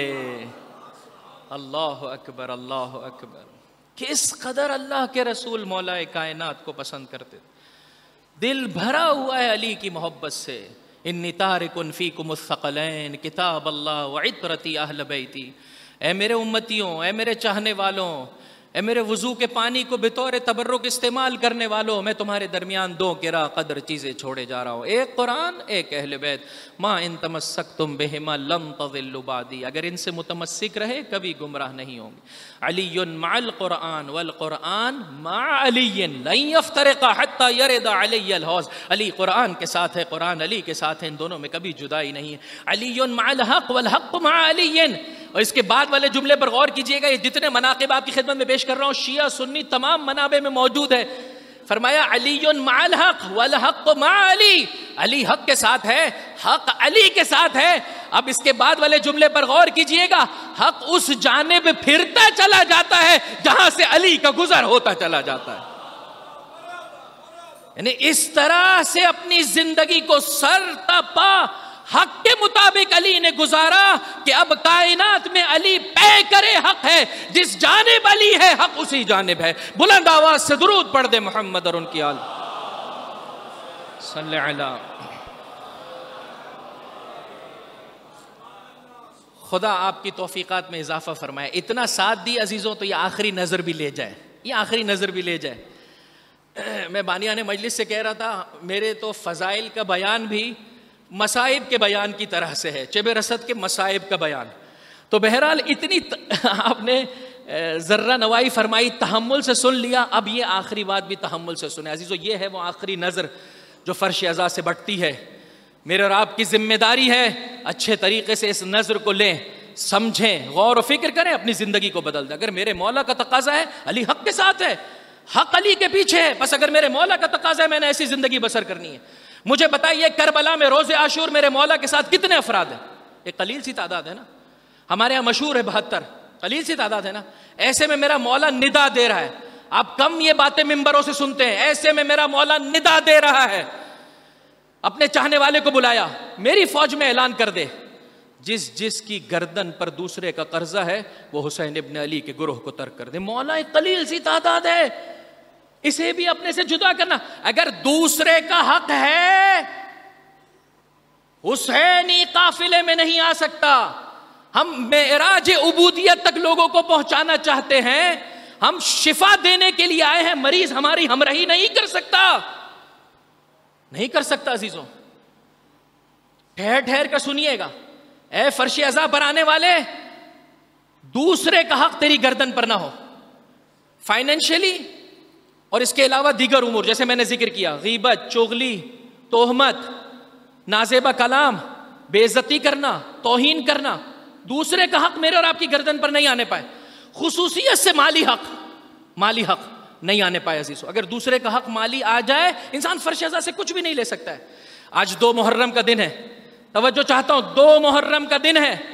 اللہ اکبر، اللہ اکبر. کس قدر اللہ کے رسول مولا کائنات کو پسند کرتے، دل بھرا ہوا ہے علی کی محبت سے. انی تارک فیکم الثقلین کتاب اللہ وعطرتی اہل بیتی. اے میرے امتیوں، اے میرے چاہنے والوں، اے میرے وضو کے پانی کو بطور تبرک استعمال کرنے والوں، میں تمہارے درمیان 2 کرا قدر چیزیں چھوڑے جا رہا ہوں، ایک قرآن، ایک اہل بیت. ما ان تمسکتم بہما لن تضلوا بعدی، اگر ان سے متمسک رہے کبھی گمراہ نہیں ہوں گے. علی مع القرآن والقرآن مع علی لن یفترقا حتی یرد علی الحوض. علی قرآن کے ساتھ ہے، قرآن علی کے ساتھ ہے، ان دونوں میں کبھی جدائی نہیں ہے. علی مع الحق والحق مع علی. اور اس کے بعد والے جملے پر غور کیجئے گا، یہ جتنے مناقب آپ کی خدمت میں پیش کر رہا ہوں شیعہ سنی تمام منابع میں موجود ہے. فرمایا علی مع الحق والحق مع علی، علی حق کے ساتھ ہے، حق علی کے ساتھ ہے. اب اس کے بعد والے جملے پر غور کیجئے گا، حق اس جانب پھرتا چلا جاتا ہے جہاں سے علی کا گزر ہوتا چلا جاتا ہے. یعنی اس طرح سے اپنی زندگی کو سر تا پا حق کے مطابق علی نے گزارا کہ اب کائنات میں علی پے کرے حق ہے، جس جانب علی ہے حق اسی جانب ہے. بلند آواز سے درود پڑھ دے محمد اور ان کی آل صلی اللہ. خدا آپ کی توفیقات میں اضافہ فرمائے. اتنا ساتھ دی عزیزوں تو یہ آخری نظر بھی لے جائے، یہ آخری نظر بھی لے جائے. میں بانیان مجلس سے کہہ رہا تھا میرے تو فضائل کا بیان بھی مصائب کے بیان کی طرح سے ہے، چب رسد کے مصائب کا بیان. تو بہرحال اتنی آپ نے ذرہ نوائی فرمائی، تحمل سے سن لیا. اب یہ آخری بات بھی تحمل سے سنیں عزیزو. یہ ہے وہ آخری نظر جو فرش عزا سے بٹتی ہے. میرے اور آپ کی ذمہ داری ہے اچھے طریقے سے اس نظر کو لیں، سمجھیں، غور و فکر کریں، اپنی زندگی کو بدل دیں. اگر میرے مولا کا تقاضا ہے علی حق کے ساتھ ہے، حق علی کے پیچھے ہے، بس اگر میرے مولا کا تقاضا ہے میں نے ایسی زندگی بسر کرنی ہے. مجھے بتائیے کربلا میں روز عاشور میرے مولا کے ساتھ کتنے افراد ہیں؟ ایک قلیل سی تعداد ہے نا. ہمارے یہاں مشہور ہے 72، قلیل سی تعداد ہے نا. ایسے میں میرا مولا ندا دے رہا ہے. آپ کم یہ باتیں ممبروں سے سنتے ہیں. ایسے میں میرا مولا ندا دے رہا ہے. اپنے چاہنے والے کو بلایا، میری فوج میں اعلان کر دے جس جس کی گردن پر دوسرے کا قرضہ ہے وہ حسین ابن علی کے گروہ کو ترک کر دے. مولا ایک قلیل سی تعداد ہے، اسے بھی اپنے سے جدا کرنا. اگر دوسرے کا حق ہے حسینی قافلے میں نہیں آ سکتا. ہم معراج عبودیت تک لوگوں کو پہنچانا چاہتے ہیں، ہم شفا دینے کے لیے آئے ہیں. مریض ہماری ہمراہی نہیں کر سکتا، نہیں کر سکتا عزیزوں. ٹھہر ٹھہر کر سنیے گا. اے فرش عزا پر آنے والے، دوسرے کا حق تیری گردن پر نہ ہو. فائنینشلی اور اس کے علاوہ دیگر امور جیسے میں نے ذکر کیا، غیبت، چغلی، تہمت، نازیبہ کلام، بے عزتی کرنا، توہین کرنا، دوسرے کا حق میرے اور آپ کی گردن پر نہیں آنے پائے. خصوصیت سے مالی حق نہیں آنے پائے عزیزو. اگر دوسرے کا حق مالی آ جائے انسان فرش عزا سے کچھ بھی نہیں لے سکتا ہے. آج 2 محرم کا دن ہے، توجہ چاہتا ہوں، 2 محرم کا دن ہے.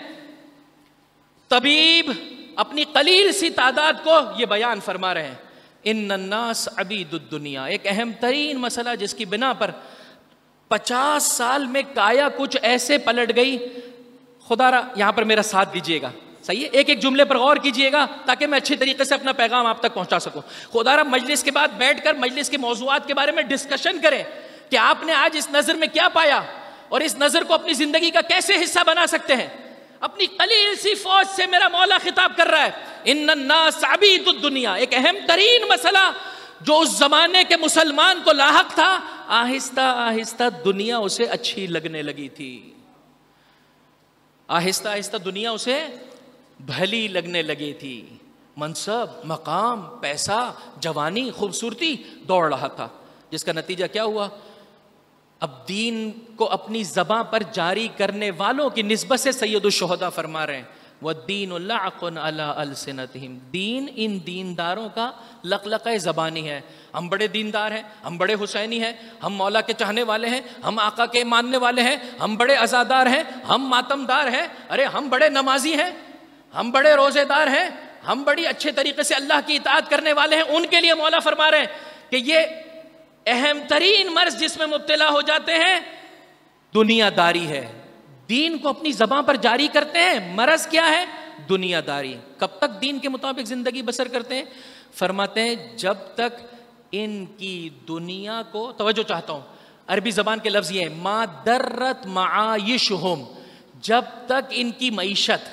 طبیب اپنی قلیل سی تعداد کو یہ بیان فرما رہے ہیں، ان الناس عبید الدنیا. ایک اہم ترین مسئلہ جس کی بنا پر 50 سال میں کایا کچھ ایسے پلٹ گئی. خدا را یہاں پر میرا ساتھ دیجیے گا، صحیح ہے؟ ایک ایک جملے پر غور کیجیے گا تاکہ میں اچھے طریقے سے اپنا پیغام آپ تک پہنچا سکوں. خدا را مجلس کے بعد بیٹھ کر مجلس کے موضوعات کے بارے میں ڈسکشن کریں کہ آپ نے آج اس نظر میں کیا پایا اور اس نظر کو اپنی زندگی کا کیسے حصہ بنا سکتے ہیں. اپنی قلیل سی فوج سے میرا مولا خطاب کر رہا ہے، ان الناس عبید الدنیا. ایک اہم ترین مسئلہ جو اس زمانے کے مسلمان کو لاحق تھا، آہستہ آہستہ دنیا اسے اچھی لگنے لگی تھی. آہستہ آہستہ دنیا اسے بھلی لگنے لگی تھی. منصب، مقام، پیسہ، جوانی، خوبصورتی دوڑ رہا تھا، جس کا نتیجہ کیا ہوا؟ اب دین کو اپنی زباں پر جاری کرنے والوں کی نسبت سے سید الشہداء فرما رہے ہیں، وَالدِّينُ لَعْقٌ عَلَىٰ أَلْسِنَتِهِمْ. دین ان دینداروں کا لقلقہ زبانی ہے. ہم بڑے دیندار ہیں، ہم بڑے حسینی ہیں، ہم مولا کے چاہنے والے ہیں، ہم آقا کے ماننے والے ہیں، ہم بڑے عزادار ہیں، ہم ماتمدار ہیں، ارے ہم بڑے نمازی ہیں، ہم بڑے روزے دار ہیں، ہم بڑی اچھے طریقے سے اللہ کی اطاعت کرنے والے ہیں. ان کے لیے مولا فرما رہے ہیں کہ یہ اہم ترین مرض جس میں مبتلا ہو جاتے ہیں دنیا داری ہے. دین کو اپنی زبان پر جاری کرتے ہیں، مرض کیا ہے؟ دنیا داری. کب تک دین کے مطابق زندگی بسر کرتے ہیں؟ فرماتے ہیں جب تک ان کی دنیا کو، توجہ چاہتا ہوں، عربی زبان کے لفظ یہ ہے ما درت معایشہم، جب تک ان کی معیشت،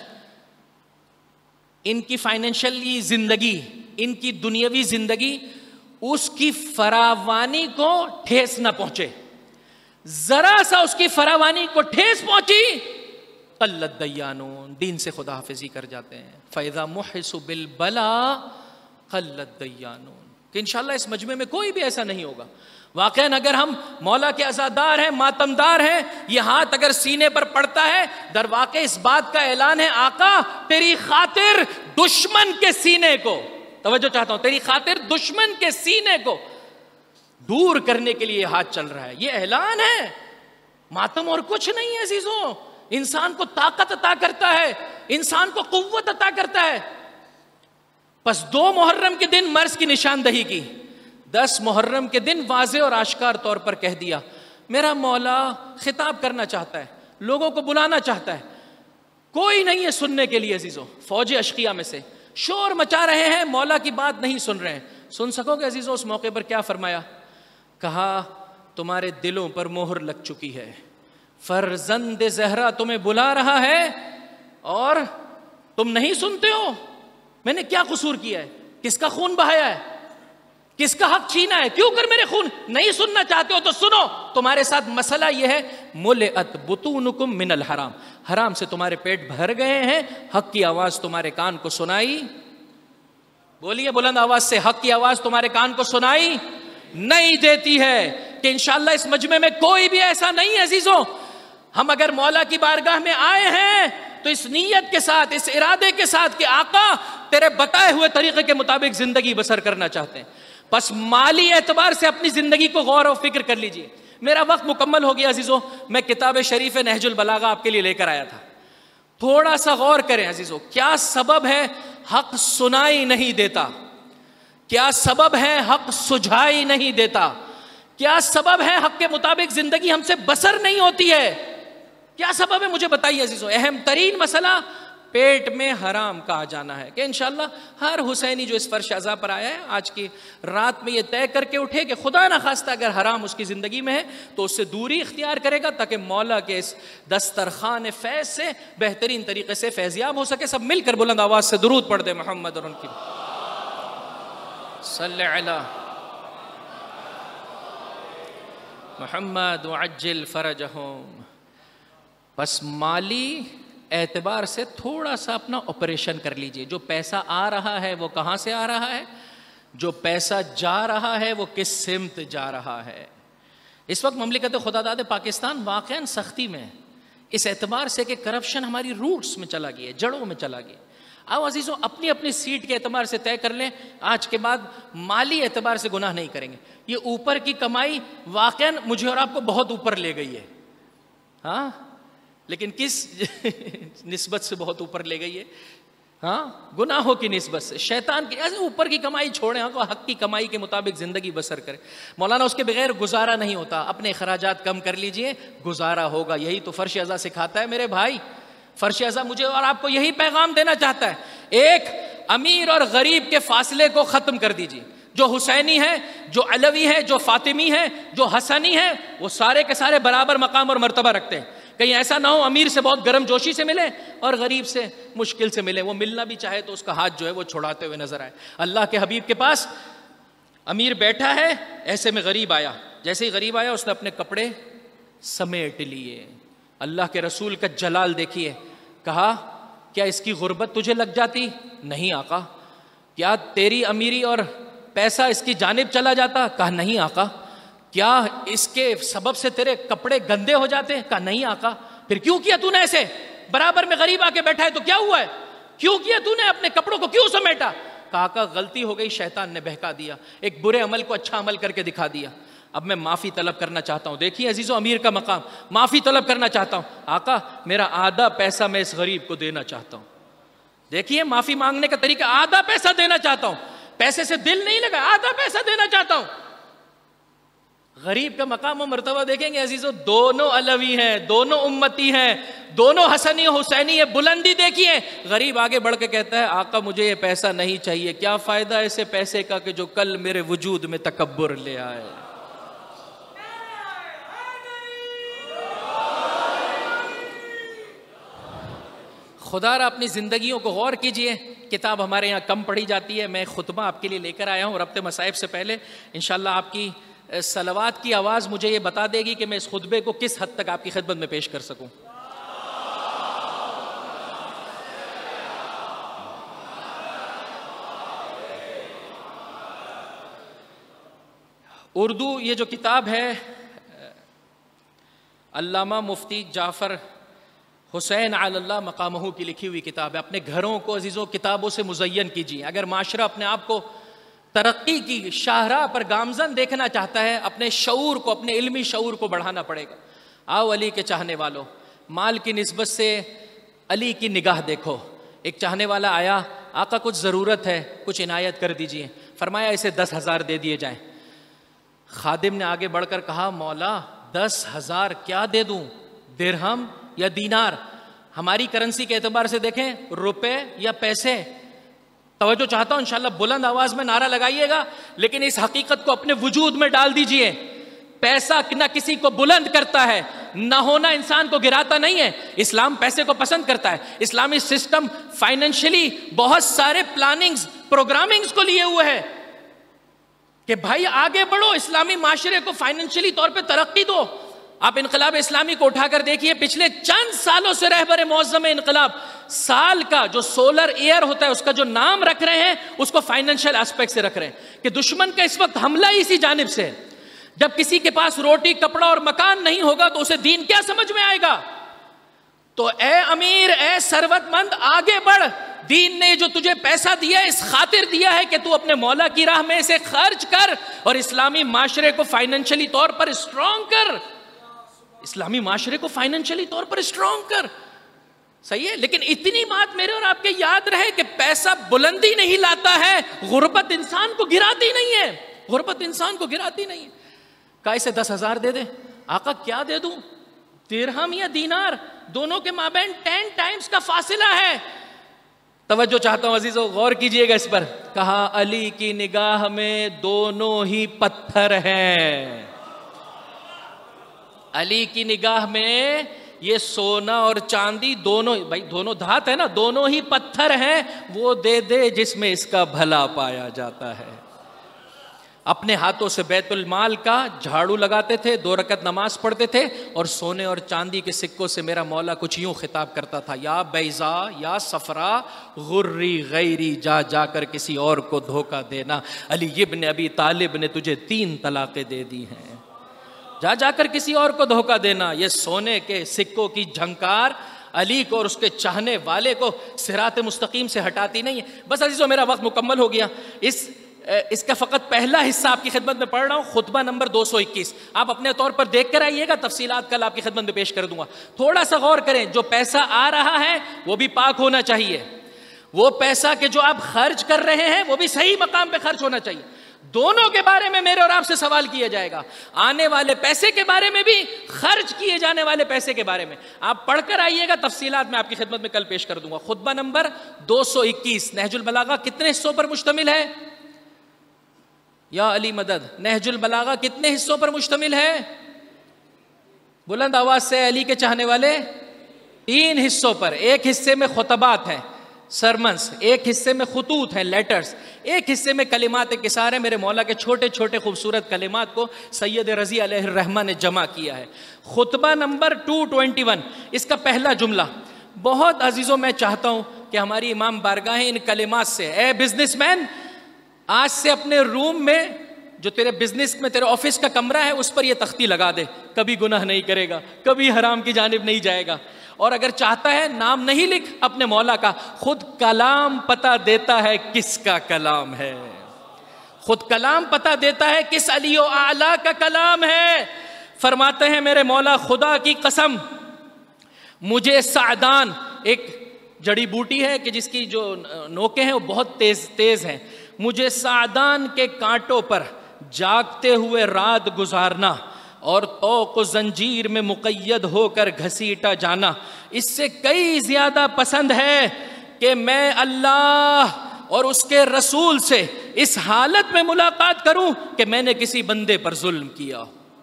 ان کی فائنینشلی زندگی، ان کی دنیاوی زندگی اس کی فراوانی کو ٹھیس نہ پہنچے. ذرا سا اس کی فراوانی کو ٹھیس پہنچی قلت دیانون، دین سے خدا حافظی کر جاتے ہیں. فَإِذَا مُحِسُ بِالْبَلَا قلت دیانون. کہ انشاءاللہ اس مجمع میں کوئی بھی ایسا نہیں ہوگا. واقعاً اگر ہم مولا کے عزادار ہیں، ماتمدار ہیں، یہ ہاتھ اگر سینے پر پڑتا ہے در واقع اس بات کا اعلان ہے آقا تیری خاطر دشمن کے سینے کو، توجہ چاہتا ہوں، تیری خاطر دشمن کے سینے کو دور کرنے کے لیے ہاتھ چل رہا ہے. یہ اعلان ہے، ماتم اور کچھ نہیں ہے عزیزوں. انسان کو طاقت عطا کرتا ہے، انسان کو قوت عطا کرتا ہے. پس 2 محرم کے دن مرض کی نشاندہی کی، 10 محرم کے دن واضح اور آشکار طور پر کہہ دیا. میرا مولا خطاب کرنا چاہتا ہے، لوگوں کو بلانا چاہتا ہے، کوئی نہیں ہے سننے کے لیے عزیزوں. فوج اشقیاء میں سے شور مچا رہے ہیں، مولا کی بات نہیں سن رہے ہیں. سن سکو گے عزیزوں اس موقع پر کیا فرمایا؟ کہا تمہارے دلوں پر مہر لگ چکی ہے، فرزند زہرا تمہیں بلا رہا ہے اور تم نہیں سنتے ہو. میں نے کیا قصور کیا ہے؟ کس کا خون بہایا ہے؟ کس کا حق چھینا ہے؟ کیوں کر میرے خون؟ نہیں سننا چاہتے ہو تو سنو. تمہارے ساتھ مسئلہ یہ ہے ملئت بطونکم من الحرام، حرام سے تمہارے پیٹ بھر گئے ہیں، حق کی آواز تمہارے کان کو سنائی. بولیے بلند آواز سے، حق کی آواز تمہارے کان کو سنائی نہیں دیتی ہے. کہ انشاءاللہ اس مجمع میں کوئی بھی ایسا نہیں ہے عزیزوں. ہم اگر مولا کی بارگاہ میں آئے ہیں تو اس نیت کے ساتھ، اس ارادے کے ساتھ کہ آقا تیرے بتائے ہوئے طریقے کے مطابق زندگی بسر کرنا چاہتے ہیں. بس مالی اعتبار سے اپنی زندگی کو غور و فکر کر لیجئے. میرا وقت مکمل ہو گیا عزیزوں. میں کتاب شریف نہج البلاغہ آپ کے لیے لے کر آیا تھا. تھوڑا سا غور کریں عزیزوں، کیا سبب ہے حق سنائی نہیں دیتا؟ کیا سبب ہے حق سجھائی نہیں دیتا؟ کیا سبب ہے حق کے مطابق زندگی ہم سے بسر نہیں ہوتی ہے؟ کیا سبب ہے مجھے بتائیے عزیزوں. اہم ترین مسئلہ پیٹ میں حرام کا آ جانا ہے. کہ انشاءاللہ ہر حسینی جو اس فرش عزا پر آیا ہے آج کی رات میں یہ طے کر کے اٹھے کہ خدا نخواستہ اگر حرام اس کی زندگی میں ہے تو اس سے دوری اختیار کرے گا تاکہ مولا کے اس دسترخوان فیض سے بہترین طریقے سے فیضیاب ہو سکے. سب مل کر بلند آواز سے درود پڑھ دے محمد اور ان کی صلی علی محمد وعجل فرجہم. بس مالی اعتبار سے تھوڑا سا اپنا آپریشن کر لیجئے. جو پیسہ آ رہا ہے وہ کہاں سے آ رہا ہے؟ جو پیسہ جا رہا ہے وہ کس سمت جا رہا ہے؟ اس وقت مملکت خداداد پاکستان واقعاً سختی میں ہے اس اعتبار سے کہ کرپشن ہماری روٹس میں چلا گیا ہے، جڑوں میں چلا گیا. آؤ عزیزوں اپنی اپنی سیٹ کے اعتبار سے طے کر لیں، آج کے بعد مالی اعتبار سے گناہ نہیں کریں گے. یہ اوپر کی کمائی واقعاً مجھے اور آپ کو بہت اوپر لے گئی ہے، ہاں، لیکن کس نسبت سے بہت اوپر لے گئی ہے؟ ہاں، گناہوں کی نسبت سے، شیطان کی. ایسے اوپر کی کمائی چھوڑیں، حق کی کمائی کے مطابق زندگی بسر کریں. مولانا اس کے بغیر گزارا نہیں ہوتا. اپنے اخراجات کم کر لیجئے، گزارا ہوگا. یہی تو فرش عزا سکھاتا ہے میرے بھائی. فرش عزا مجھے اور آپ کو یہی پیغام دینا چاہتا ہے. ایک امیر اور غریب کے فاصلے کو ختم کر دیجئے. جو حسینی ہے، جو علوی ہے، جو فاطمی ہے، جو حسنی ہے، وہ سارے کے سارے برابر مقام اور مرتبہ رکھتے ہیں. کہیں ایسا نہ ہو امیر سے بہت گرم جوشی سے ملے اور غریب سے مشکل سے ملے. وہ ملنا بھی چاہے تو اس کا ہاتھ جو ہے وہ چھڑاتے ہوئے نظر آئے. اللہ کے حبیب کے پاس امیر بیٹھا ہے، ایسے میں غریب آیا. جیسے ہی غریب آیا اس نے اپنے کپڑے سمیٹ لیے. اللہ کے رسول کا جلال دیکھیے. کہا کیا اس کی غربت تجھے لگ جاتی؟ نہیں آقا. کیا تیری امیری اور پیسہ اس کی جانب چلا جاتا؟ کہا نہیں آقا. کیا اس کے سبب سے تیرے کپڑے گندے ہو جاتے؟ کہا نہیں آقا. پھر کیوں کیا تو نے ایسے؟ برابر میں غریب آ کے بیٹھا ہے تو کیا ہوا ہے؟ کیوں کیا تو نے؟ اپنے کپڑوں کو کیوں سمیٹا؟ کہا آقا غلطی ہو گئی، شیطان نے بہکا دیا، ایک برے عمل کو اچھا عمل کر کے دکھا دیا. اب میں معافی طلب کرنا چاہتا ہوں. دیکھیے عزیزو امیر کا مقام، معافی طلب کرنا چاہتا ہوں. آقا میرا آدھا پیسہ میں اس غریب کو دینا چاہتا ہوں. دیکھیے معافی مانگنے کا طریقہ، آدھا پیسہ دینا چاہتا ہوں. پیسے سے دل نہیں لگا، آدھا پیسہ دینا چاہتا ہوں. غریب کا مقام و مرتبہ دیکھیں گے عزیزو، دونوں علوی ہیں، دونوں امتی ہیں، دونوں حسنی و حسینی ہے. بلندی دیکھیے. غریب آگے بڑھ کے کہتا ہے آقا مجھے یہ پیسہ نہیں چاہیے. کیا فائدہ ایسے پیسے کا کہ جو کل میرے وجود میں تکبر لے آئے. خدا را اپنی زندگیوں کو غور کیجئے. کتاب ہمارے یہاں کم پڑھی جاتی ہے. میں خطبہ آپ کے لیے لے کر آیا ہوں. ربط مصائب سے پہلے انشاءاللہ آپ کی صلوات کی آواز مجھے یہ بتا دے گی کہ میں اس خطبے کو کس حد تک آپ کی خدمت میں پیش کر سکوں. اردو یہ جو کتاب ہے علامہ مفتی جعفر حسین علی اللہ مقامہ کی لکھی ہوئی کتاب ہے. اپنے گھروں کو عزیزوں کتابوں سے مزین کیجیے. اگر معاشرہ اپنے آپ کو ترقی کی شاہراہ پر گامزن دیکھنا چاہتا ہے، اپنے شعور کو، اپنے علمی شعور کو بڑھانا پڑے گا. آؤ علی کے چاہنے والوں، مال کی نسبت سے علی کی نگاہ دیکھو. ایک چاہنے والا آیا، آقا کچھ ضرورت ہے، کچھ عنایت کر دیجئے. فرمایا اسے 10,000 دے دیے جائیں. خادم نے آگے بڑھ کر کہا مولا 10,000 کیا دے دوں؟ درہم یا دینار. ہماری کرنسی کے اعتبار سے دیکھیں روپے یا پیسے. توجہ چاہتا ہوں انشاءاللہ بلند آواز میں نعرہ لگائیے گا, لیکن اس حقیقت کو اپنے وجود میں ڈال دیجئے. پیسہ نہ کسی کو بلند کرتا ہے, نہ ہونا انسان کو گراتا نہیں ہے. اسلام پیسے کو پسند کرتا ہے. اسلامی سسٹم فائنینشلی بہت سارے پلاننگز پروگرامنگز کو لیے ہوئے ہے کہ بھائی آگے بڑھو, اسلامی معاشرے کو فائنینشلی طور پہ ترقی دو. آپ انقلاب اسلامی کو اٹھا کر دیکھیے, پچھلے چند سالوں سے رہبر معظم انقلاب سال کا جو سولر ایئر ہوتا ہے اس کا جو نام رکھ رہے ہیں اس کو فائنینشل ایسپیکٹ سے رکھ رہے ہیں کہ دشمن کا اس وقت حملہ ہی اسی جانب سے. جب کسی کے پاس روٹی کپڑا اور مکان نہیں ہوگا تو اسے دین کیا سمجھ میں آئے گا؟ تو اے امیر, اے ثروت مند, آگے بڑھ. دین نے جو تجھے پیسہ دیا ہے اس خاطر دیا ہے کہ تو اپنے مولا کی راہ میں اسے خرچ کر اور اسلامی معاشرے کو فائنینشلی طور پر اسٹرانگ کر. اسلامی معاشرے کو فائنینشلی طور پر اسٹرانگ کر. صحیح ہے, لیکن اتنی بات میرے اور آپ کے یاد رہے کہ پیسہ بلندی نہیں لاتا ہے, غربت انسان کو گراتی نہیں ہے. غربت انسان کو گراتی نہیں ہے. کہا اسے 10,000 دے دے. آقا کیا دے دوں؟ درہم یا دینار, دونوں کے مابین 10 ٹائمز کا فاصلہ ہے. توجہ چاہتا ہوں عزیزو, غور کیجئے گا اس پر. کہا علی کی نگاہ میں دونوں ہی پتھر ہیں. علی کی نگاہ میں یہ سونا اور چاندی دونوں, بھائی دونوں دھات ہے نا, دونوں ہی پتھر ہیں. وہ دے دے جس میں اس کا بھلا پایا جاتا ہے. اپنے ہاتھوں سے بیت المال کا جھاڑو لگاتے تھے, 2 رکعت نماز پڑھتے تھے, اور سونے اور چاندی کے سکوں سے میرا مولا کچھ یوں خطاب کرتا تھا, یا بیضا یا صفرا غری غیری, جا جا کر کسی اور کو دھوکہ دینا. علی ابن ابی طالب نے تجھے 3 طلاقیں دے دی ہیں, جا جا کر کسی اور کو دھوکہ دینا. یہ سونے کے سکوں کی جھنکار علی کو اور اس کے چاہنے والے کو صراط مستقیم سے ہٹاتی نہیں ہے. بس عزیزو میرا وقت مکمل ہو گیا. اس کا فقط پہلا حصہ آپ کی خدمت میں پڑھ رہا ہوں, خطبہ نمبر 221. آپ اپنے طور پر دیکھ کر آئیے گا, تفصیلات کل آپ کی خدمت میں پیش کر دوں گا. تھوڑا سا غور کریں, جو پیسہ آ رہا ہے وہ بھی پاک ہونا چاہیے. وہ پیسہ کہ جو آپ خرچ کر رہے ہیں وہ بھی صحیح مقام پہ خرچ ہونا چاہیے. دونوں کے بارے میں میرے اور آپ سے سوال کیا جائے گا, آنے والے پیسے کے بارے میں بھی, خرچ کیے جانے والے پیسے کے بارے میں. آپ پڑھ کر آئیے گا, تفصیلات میں آپ کی خدمت میں کل پیش کر دوں گا. خطبہ نمبر 221. نہج البلاغہ کتنے حصوں پر مشتمل ہے؟ یا علی مدد. نہج البلاغہ کتنے حصوں پر مشتمل ہے؟ بلند آواز سے علی کے چاہنے والے. 3 حصوں پر. ایک حصے میں خطبات ہیں, سرمنز, ایک حصے میں خطوط ہیں, لیٹرز, ایک حصے میں کلمات کسار ہیں. میرے مولا کے چھوٹے چھوٹے خوبصورت کلمات کو سید رضی علیہ الرحمہ نے جمع کیا ہے. خطبہ نمبر 221. اس کا پہلا جملہ بہت عزیزوں میں چاہتا ہوں کہ ہماری امام بارگاہیں ان کلمات سے, اے بزنس مین, آج سے اپنے روم میں جو تیرے بزنس میں تیرے آفس کا کمرہ ہے اس پر یہ تختی لگا دے, کبھی گناہ نہیں کرے گا, کبھی حرام کی جانب نہیں جائے گا. اور اگر چاہتا ہے نام نہیں لکھ اپنے مولا کا, خود کلام پتہ دیتا ہے کس کا کلام ہے. خود کلام پتہ دیتا ہے کس علی و اعلیٰ کا کلام ہے. فرماتے ہیں میرے مولا, خدا کی قسم مجھے سعدان, ایک جڑی بوٹی ہے کہ جس کی جو نوکیں ہیں وہ بہت تیز تیز ہیں, مجھے سعدان کے کانٹوں پر جاگتے ہوئے رات گزارنا اور طوق و زنجیر میں مقید ہو کر گھسیٹا جانا اس سے کئی زیادہ پسند ہے کہ میں اللہ اور اس کے رسول سے اس حالت میں ملاقات کروں کہ میں نے کسی بندے پر ظلم کیا.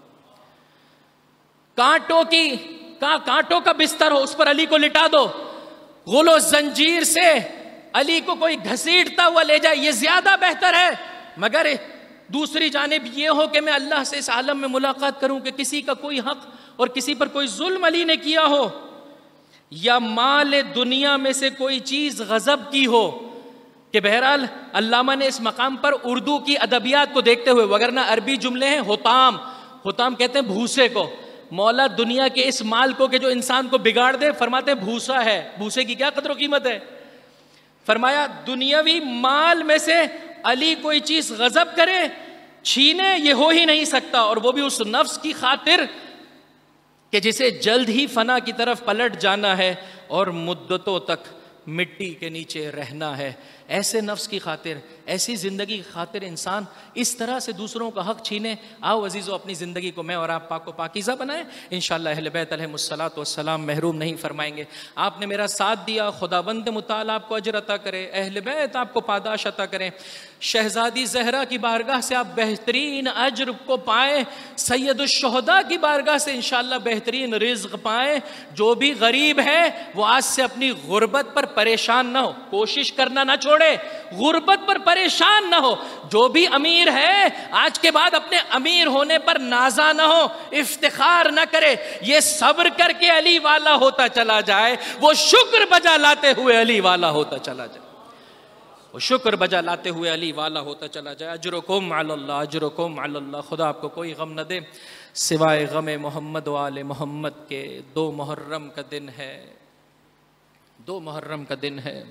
کانٹوں کا بستر ہو, اس پر علی کو لٹا دو, غل و زنجیر سے علی کو کوئی گھسیٹتا ہوا لے جائے, یہ زیادہ بہتر ہے. مگر دوسری جانب یہ ہو کہ میں اللہ سے اس عالم میں ملاقات کروں کہ کسی کا کوئی حق اور کسی پر کوئی ظلم علی نے کیا ہو, یا مال دنیا میں سے کوئی چیز غضب کی ہو. کہ بہرحال علامہ نے اس مقام پر اردو کی ادبیات کو دیکھتے ہوئے, وگرنہ عربی جملے ہیں حطام کہتے ہیں بھوسے کو. مولا دنیا کے اس مال کو کہ جو انسان کو بگاڑ دے, فرماتے ہیں بھوسا ہے. بھوسے کی کیا قدر و قیمت ہے. فرمایا دنیاوی مال میں سے علی کوئی چیز غضب کرے, چھینے, یہ ہو ہی نہیں سکتا, اور وہ بھی اس نفس کی خاطر کہ جسے جلد ہی فنا کی طرف پلٹ جانا ہے اور مدتوں تک مٹی کے نیچے رہنا ہے. ایسے نفس کی خاطر، ایسی زندگی کی خاطر انسان اس طرح سے دوسروں کا حق چھینے؟ آؤ عزیزو، اپنی زندگی کو میں اور آپ پاک و پاکیزہ بنائیں، انشاءاللہ اہل بیت علیہم الصلاۃ والسلام محروم نہیں فرمائیں گے۔ آپ نے میرا ساتھ دیا، خداوند متعال آپ کو اجر عطا کرے، اہل بیت آپ کو پاداش عطا کریں، شہزادی زہرا کی بارگاہ سے آپ بہترین اجر کو پائیں، سید الشہداء کی بارگاہ سے انشاءاللہ بہترین رزق پائیں۔ جو بھی غریب ہے وہ آج سے اپنی غربت پر پریشان نہ ہو، کوشش کرنا نہ چھوڑے، غربت پر پریشان نہ ہو۔ جو بھی امیر ہے آج کے بعد اپنے امیر ہونے پر نازا نہ ہو، افتخار نہ کرے، یہ صبر کر کے علی والا ہوتا چلا جائے، وہ شکر بجا لاتے ہوئے علی والا ہوتا چلا جائے، وہ شکر بجا لاتے ہوئے علی والا ہوتا چلا جائے۔ اجرکم علی اللہ، اجرکم علی اللہ۔ خدا آپ کو کوئی غم نہ دے سوائے غم محمد و آل محمد کے۔ 2 محرم کا دن ہے، 2 محرم کا دن ہے۔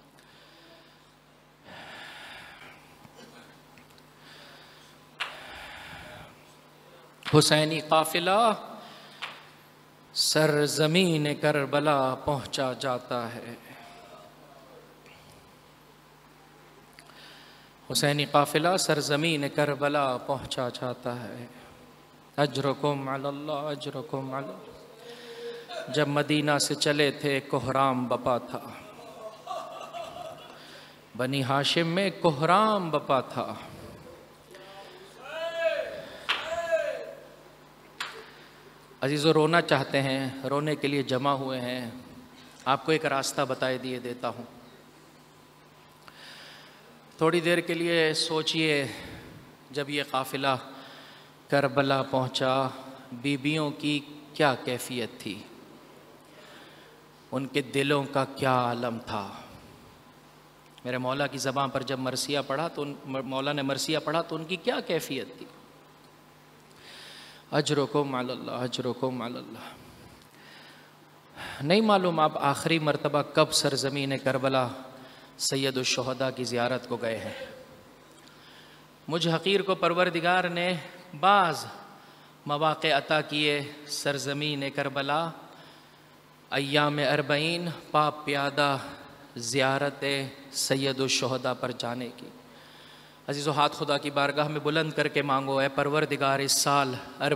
حسینی قافلہ سرزمین کربلا پہنچا جاتا ہے، حسینی قافلہ سرزمین کربلا پہنچا جاتا ہے۔ اجرکم علی اللہ، اجرکم علی اللہ۔ جب مدینہ سے چلے تھے کوہرام بپا تھا، بنی ہاشم میں کوہرام بپا تھا۔ عزیزو، رونا چاہتے ہیں، رونے کے لیے جمع ہوئے ہیں، آپ کو ایک راستہ بتائے دیے دیتا ہوں۔ تھوڑی دیر کے لیے سوچئے، جب یہ قافلہ کربلا پہنچا، بیبیوں کی کیا کیفیت تھی، ان کے دلوں کا کیا عالم تھا۔ میرے مولا کی زبان پر جب مرثیہ پڑھا تو مولا نے مرثیہ پڑھا تو ان کی کیا کیفیت تھی۔ اجرکم علی اللہ، اجرکم علی اللہ۔ نہیں معلوم آپ آخری مرتبہ کب سرزمین کربلا سید الشہداء کی زیارت کو گئے ہیں۔ مجھ حقیر کو پروردگار نے بعض مواقع عطا کیے سرزمین کربلا ایام 40 پاپ پیادہ زیارت سید الشہداء پر جانے کی۔ عزیزو، ہاتھ خدا کی بارگاہ میں بلند کر کے مانگو، اے پروردگار اس سال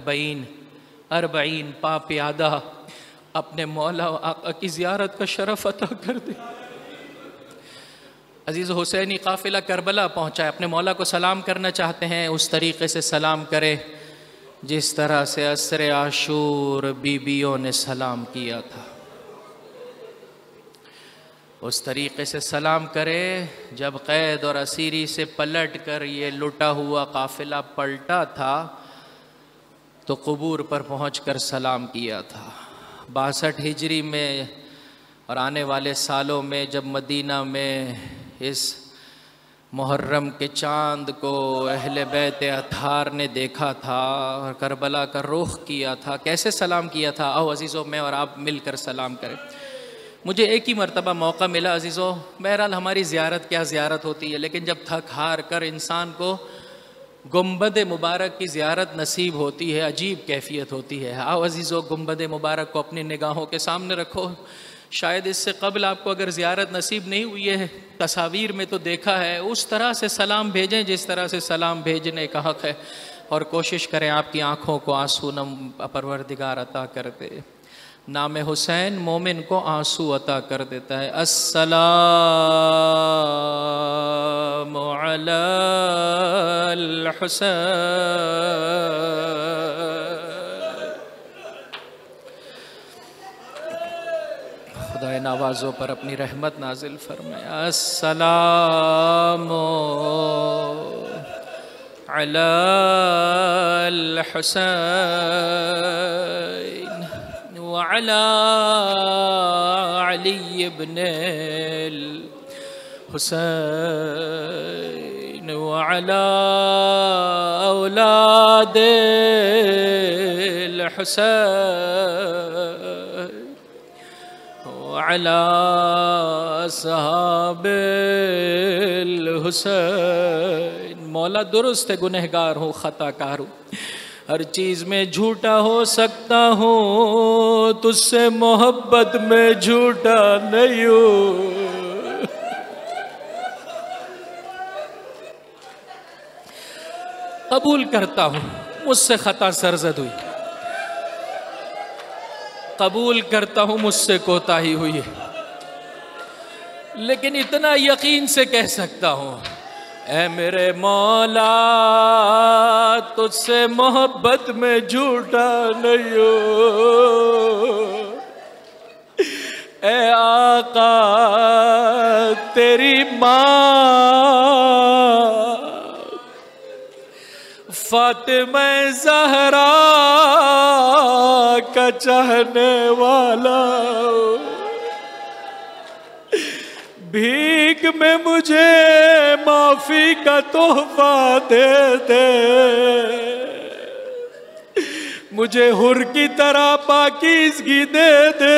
40 پاپ پیادہ اپنے مولا و آقا کی زیارت کا شرف عطا کر دے۔ عزیز حسینی قافلہ کربلا پہنچا ہے، اپنے مولا کو سلام کرنا چاہتے ہیں، اس طریقے سے سلام کرے جس طرح سے عصر عاشور بیبیوں نے سلام کیا تھا، اس طریقے سے سلام کرے۔ جب قید اور اسیری سے پلٹ کر یہ لٹا ہوا قافلہ پلٹا تھا تو قبور پر پہنچ کر سلام کیا تھا۔ 62 ہجری میں اور آنے والے سالوں میں جب مدینہ میں اس محرم کے چاند کو اہل بیت اطہار نے دیکھا تھا اور کربلا کا رخ کیا تھا، کیسے سلام کیا تھا؟ آؤ عزیزو، میں اور آپ مل کر سلام کریں۔ مجھے ایک ہی مرتبہ موقع ملا عزیزو، بہرحال ہماری زیارت کیا زیارت ہوتی ہے، لیکن جب تھک ہار کر انسان کو گنبد مبارک کی زیارت نصیب ہوتی ہے، عجیب کیفیت ہوتی ہے۔ آؤ عزیزو، گنبد مبارک کو اپنی نگاہوں کے سامنے رکھو۔ شاید اس سے قبل آپ کو اگر زیارت نصیب نہیں ہوئی ہے، تصاویر میں تو دیکھا ہے، اس طرح سے سلام بھیجیں جس طرح سے سلام بھیجنے کا حق ہے، اور کوشش کریں آپ کی آنکھوں کو آنسو نہ پروردگار عطا کر دے۔ نام حسین مومن کو آنسو عطا کر دیتا ہے۔ السلام علی الحسین، خدائے نوازوں پر اپنی رحمت نازل فرمائے۔ السلام علی الحسین وعلی علی ابن الحسین وعلی اولاد الحسین وعلی اصحاب الحسین۔ مولا درست ہے گنہگار ہوں، خطا کار ہوں، ہر چیز میں جھوٹا ہو سکتا ہوں، تجھ سے محبت میں جھوٹا نہیں ہوں۔ قبول کرتا ہوں مجھ سے خطا سرزد ہوئی، قبول کرتا ہوں مجھ سے کوتاہی ہوئی ہے، لیکن اتنا یقین سے کہہ سکتا ہوں اے میرے مولا تجھ سے محبت میں جھوٹا نہیں ہو، اے آقا تیری ماں فاطمہ زہرا کا چاہنے والا، بھیک میں مجھے معافی کا تحفہ دے دے، مجھے حر کی طرح پاکیزگی دے دے،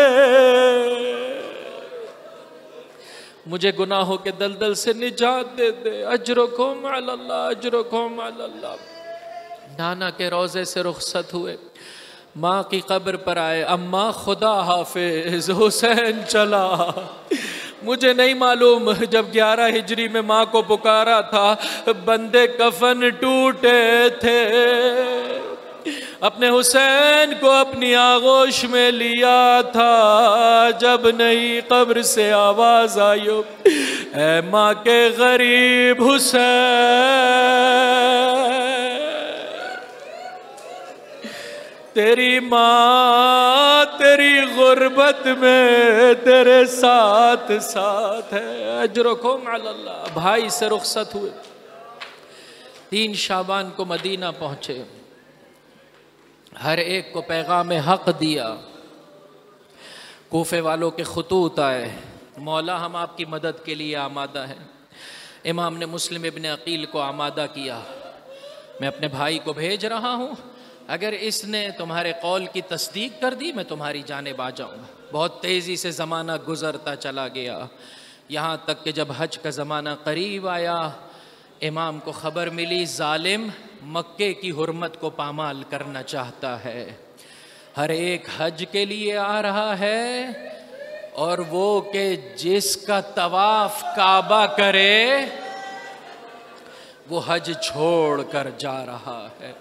مجھے گناہوں کے دلدل سے نجات دے دے، اجرکم علی اللہ، اجرکم علی اللہ۔ نانا کے روضے سے رخصت ہوئے، ماں کی قبر پر آئے، اماں خدا حافظ حسین چلا۔ مجھے نہیں معلوم جب 11 ہجری میں ماں کو پکارا تھا بندے کفن ٹوٹے تھے، اپنے حسین کو اپنی آغوش میں لیا تھا، جب نئی قبر سے آواز آئی اے ماں کے غریب حسین، تیری ماں تیری غربت میں تیرے ساتھ ساتھ ہے، اجرکم علی اللہ۔ بھائی سے رخصت ہوئے، 3 شعبان کو مدینہ پہنچے، ہر ایک کو پیغام حق دیا، کوفے والوں کے خطوط آئے، مولا ہم آپ کی مدد کے لیے آمادہ ہیں۔ امام نے مسلم ابن عقیل کو آمادہ کیا، میں اپنے بھائی کو بھیج رہا ہوں، اگر اس نے تمہارے قول کی تصدیق کر دی میں تمہاری جانب آ جاؤں گا۔ بہت تیزی سے زمانہ گزرتا چلا گیا، یہاں تک کہ جب حج کا زمانہ قریب آیا، امام کو خبر ملی ظالم مکے کی حرمت کو پامال کرنا چاہتا ہے، ہر ایک حج کے لیے آ رہا ہے، اور وہ کہ جس کا طواف کعبہ کرے وہ حج چھوڑ کر جا رہا ہے۔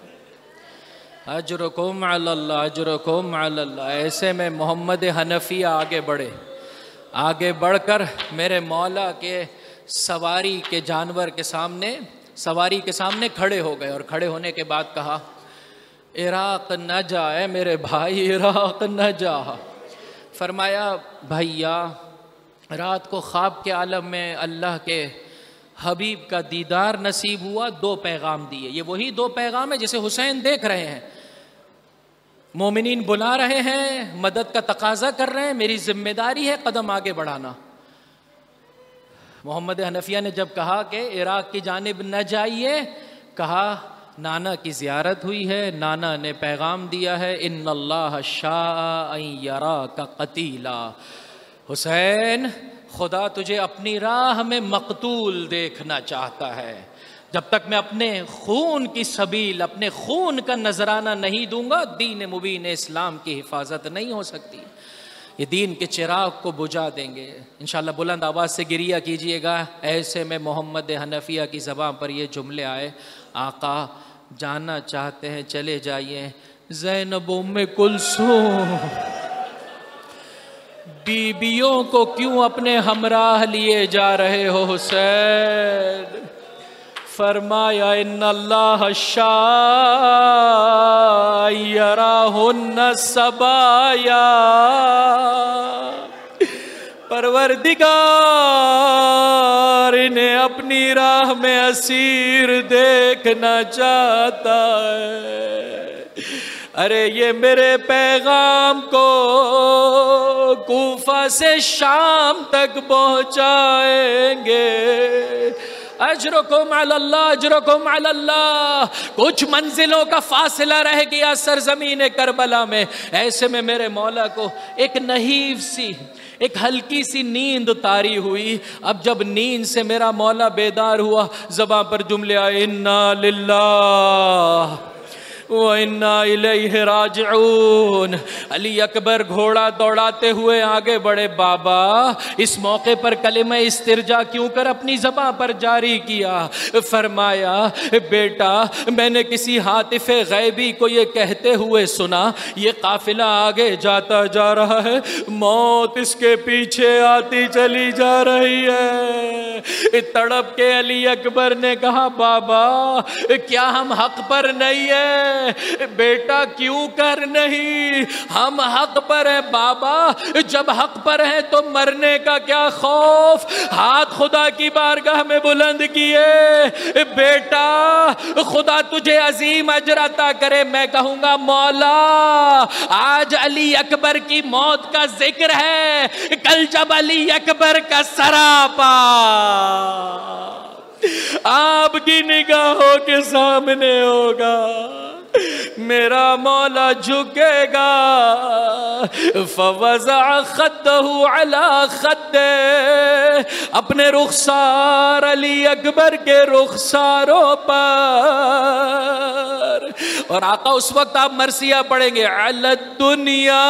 اجرکم علی اللہ، اجرکم علی اللہ۔ ایسے میں محمد حنفیہ آگے بڑھے، آگے بڑھ کر میرے مولا کے سواری کے جانور کے سامنے، سواری کے سامنے کھڑے ہو گئے، اور کھڑے ہونے کے بعد کہا عراق نہ جا اے میرے بھائی، عراق نہ جا۔ فرمایا بھائیا رات کو خواب کے عالم میں اللہ کے حبیب کا دیدار نصیب ہوا، 2 پیغام دیے، یہ وہی 2 پیغام ہیں جسے حسین دیکھ رہے ہیں، مومنین بلا رہے ہیں، مدد کا تقاضا کر رہے ہیں، میری ذمہ داری ہے قدم آگے بڑھانا۔ محمد حنفیہ نے جب کہا کہ عراق کی جانب نہ جائیے، کہا نانا کی زیارت ہوئی ہے، نانا نے پیغام دیا ہے ان اللہ شاء ان یراک قتیلا، حسین خدا تجھے اپنی راہ میں مقتول دیکھنا چاہتا ہے، جب تک میں اپنے خون کی سبیل، اپنے خون کا نذرانہ نہیں دوں گا دین مبین اسلام کی حفاظت نہیں ہو سکتی، یہ دین کے چراغ کو بجھا دیں گے۔ انشاءاللہ بلند آواز سے گریہ کیجئے گا۔ ایسے میں محمد حنفیہ کی زبان پر یہ جملے آئے آقا جانا چاہتے ہیں چلے جائیے، زینب ام کلثوم بیبیوں کو کیوں اپنے ہمراہ لیے جا رہے ہو حسین؟ فرمایا ان اللہ شاء یراہن سبایا، پروردگار انہیں اپنی راہ میں اسیر دیکھنا چاہتا ہے۔ ارے یہ میرے پیغام کو کوفہ سے شام تک پہنچائیں گے، اجرکم علی اللہ، اجرکم علی اللہ۔ کچھ منزلوں کا فاصلہ رہ گیا سرزمین کربلا میں، ایسے میں میرے مولا کو ایک نحیف سی، ایک ہلکی سی نیند طاری ہوئی۔ اب جب نیند سے میرا مولا بیدار ہوا، زبان پر جملے آئے انا للہ وَإِنَّا إِلَيْهِ راجعون۔ علی اکبر گھوڑا دوڑاتے ہوئے آگے بڑھے، بابا اس موقع پر کلمہ استرجا کیوں کر اپنی زبان پر جاری کیا؟ فرمایا بیٹا میں نے کسی ہاتف غیبی کو یہ کہتے ہوئے سنا یہ قافلہ آگے جاتا جا رہا ہے، موت اس کے پیچھے آتی چلی جا رہی ہے۔ تڑپ کے علی اکبر نے کہا بابا کیا ہم حق پر نہیں ہیں؟ بیٹا کیوں کر نہیں، ہم حق پر ہیں بابا، جب حق پر ہیں تو مرنے کا کیا خوف؟ ہاتھ خدا کی بارگاہ میں بلند کیے، بیٹا خدا تجھے عظیم اجر عطا کرے۔ میں کہوں گا مولا آج علی اکبر کی موت کا ذکر ہے، کل جب علی اکبر کا سراپا آپ کی نگاہوں کے سامنے ہوگا، میرا مولا جھکے گا، فوضع خدہ علی خدہ، اپنے رخسار علی اکبر کے رخساروں پر، اور آقا اس وقت آپ مرثیہ پڑھیں گے علی الدنیا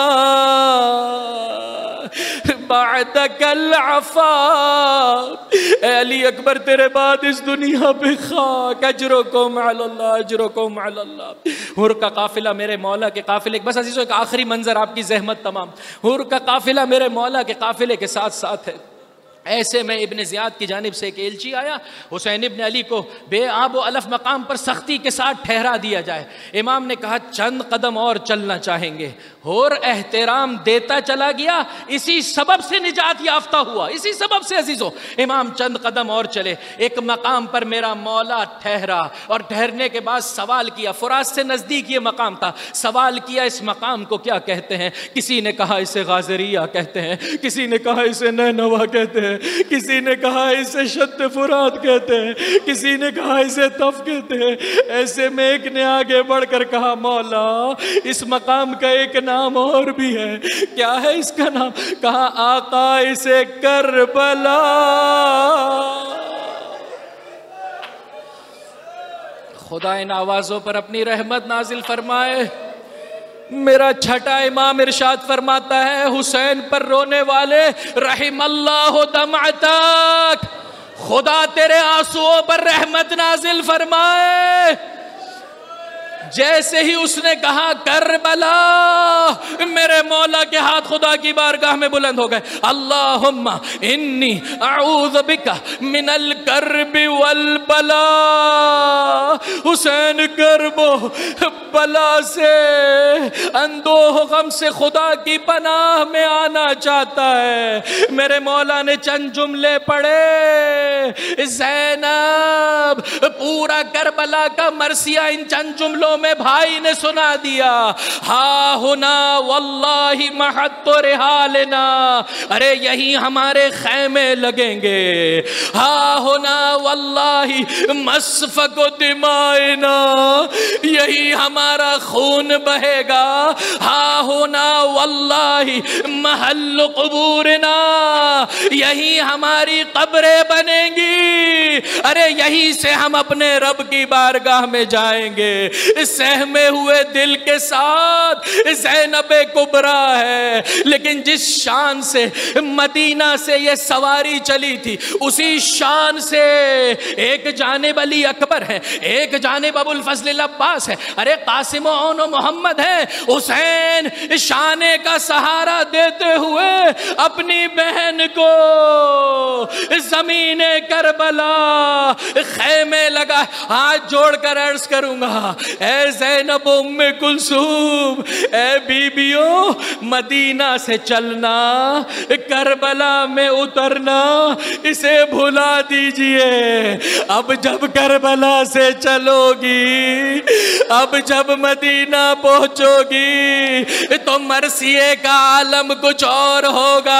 بعدک العفا، اے علی اکبر تیرے بعد اس دنیا پہ خاک، اجرکم علی اللہ، اجرکم علی اللہ۔ حور کا قافلہ میرے مولا کے قافلے، بس عزیزو ایک آخری منظر آپ کی زحمت تمام، حور کا قافلہ میرے مولا کے قافلے کے ساتھ ساتھ ہے۔ ایسے میں ابن زیاد کی جانب سے ایک ایلچی آیا، حسین ابن علی کو بے آب و الف مقام پر سختی کے ساتھ ٹھہرا دیا جائے۔ امام نے کہا چند قدم اور چلنا چاہیں گے، اور احترام دیتا چلا گیا، اسی سبب سے نجات یافتہ ہوا، اسی سبب سے عزیزو امام چند قدم اور چلے، ایک مقام پر میرا مولا ٹھہرا، اور ٹھہرنے کے بعد سوال کیا، فرات سے نزدیک یہ مقام تھا، سوال کیا اس مقام کو کیا کہتے ہیں؟ کسی نے کہا اسے غازریہ کہتے ہیں، کسی نے کہا اسے نینوا کہتے ہیں، کسی نے کہا اسے شد فرات کہتے ہیں، کسی نے کہا اسے طف کہتے ہیں۔ ایسے میں ایک نے آگے بڑھ کر کہا مولا اس مقام کا ایک نام اور بھی ہے، کیا ہے اس کا نام؟ کہا آقا اسے کربلا۔ خدا ان آوازوں پر اپنی رحمت نازل فرمائے۔ میرا چھٹا امام ارشاد فرماتا ہے حسین پر رونے والے رحم اللہ دمعتک، خدا تیرے آنسوؤں پر رحمت نازل فرمائے۔ جیسے ہی اس نے کہا کربلا، میرے مولا کے ہاتھ خدا کی بارگاہ میں بلند ہو گئے، اللہم انی اعوذ بک من الکرب والبلا۔ حسین کرب و بلا سے، اندوہ غم سے خدا کی پناہ میں آنا چاہتا ہے۔ میرے مولا نے چند جملے پڑھے، زینب پورا کربلا کا مرثیہ ان چند جملوں میں بھائی نے سنا دیا، ہا ہونا واللہ محط رحالنا، ارے یہی ہمارے خیمے لگیں گے، ہا ہونا واللہ مسفک دمائنا، یہی ہمارا خون بہے گا، ہا ہونا واللہ محل قبورنا، یہی ہماری قبریں بنیں گی، ارے یہی سے ہم اپنے رب کی بارگاہ میں جائیں گے۔ سہمے ہوئے دل کے ساتھ زینب کبریٰ ہے، لیکن جس شان سے مدینہ سے یہ سواری چلی تھی اسی شان سے ایک جانب علی اکبر ہے، ایک جانب ابو الفضل العباس ہے، ارے قاسم و عون و محمد ہے، حسین شانے کا سہارا دیتے ہوئے اپنی بہن کو زمین کربلا خیمے لگا، ہاتھ جوڑ کر عرض کروں گا اے زینب ام کلثوم، اے بیبیوں مدینہ سے چلنا، کربلا میں اترنا اسے بھلا دیجئے، اب جب کربلا سے چلو گی، اب جب مدینہ پہنچو گی تو مرثیے کا عالم کچھ اور ہوگا۔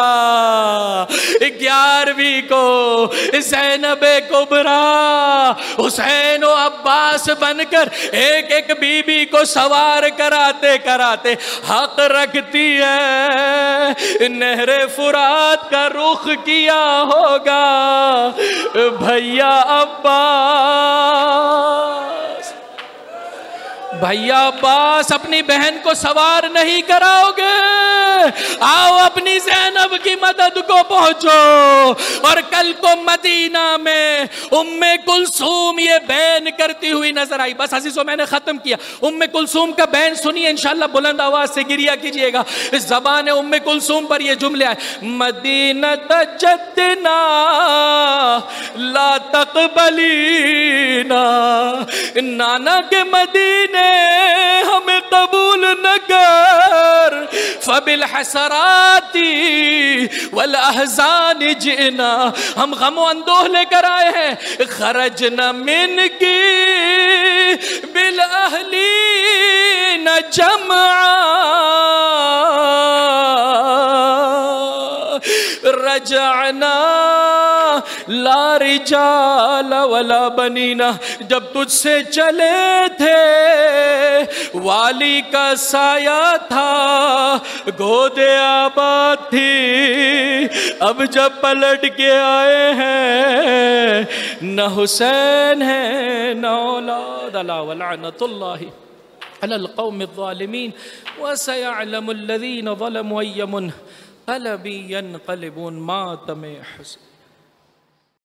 11ویں کو زینب کبریٰ حسین و عباس بن کر ایک ایک بی بی کو سوار کراتے کراتے حق رکھتی ہے، نہر فرات کا رخ کیا ہوگا بھیا عباس۔ بھیا عباس اپنی بہن کو سوار نہیں کراؤ گے؟ آؤ اپنی زینب کی مدد کو پہنچو. اور کل کو مدینہ میں ام کلثوم یہ بین کرتی ہوئی نظر آئی. بس عزیزو میں نے ختم کیا. ام کلثوم کا بین سنیے انشاءاللہ، بلند آواز سے گریہ کیجئے گا. اس زبان ام کلثوم پر یہ جملے آئے: مدینہ جدنا لا تقبلینا، نانا کے مدینے ہمیں قبول نہ کر، فبالحسرات والاحزان جئنا، ہم غم و اندوہ لے کر آئے ہیں. خرجنا من کی بالاہلین جمعا، رجعنا لا رجال ولا بنینا. جب تجھ سے چلے تھے والی کا سایہ تھا، گودے آباد تھی، اب جب پلٹ کے آئے ہیں نہ حسین ہے نہ اولاد. الا ولعنۃ اللہ علی القوم الظالمین وسيعلم الذین ظلموا أي منقلب ينقلبون. ماتم حسین.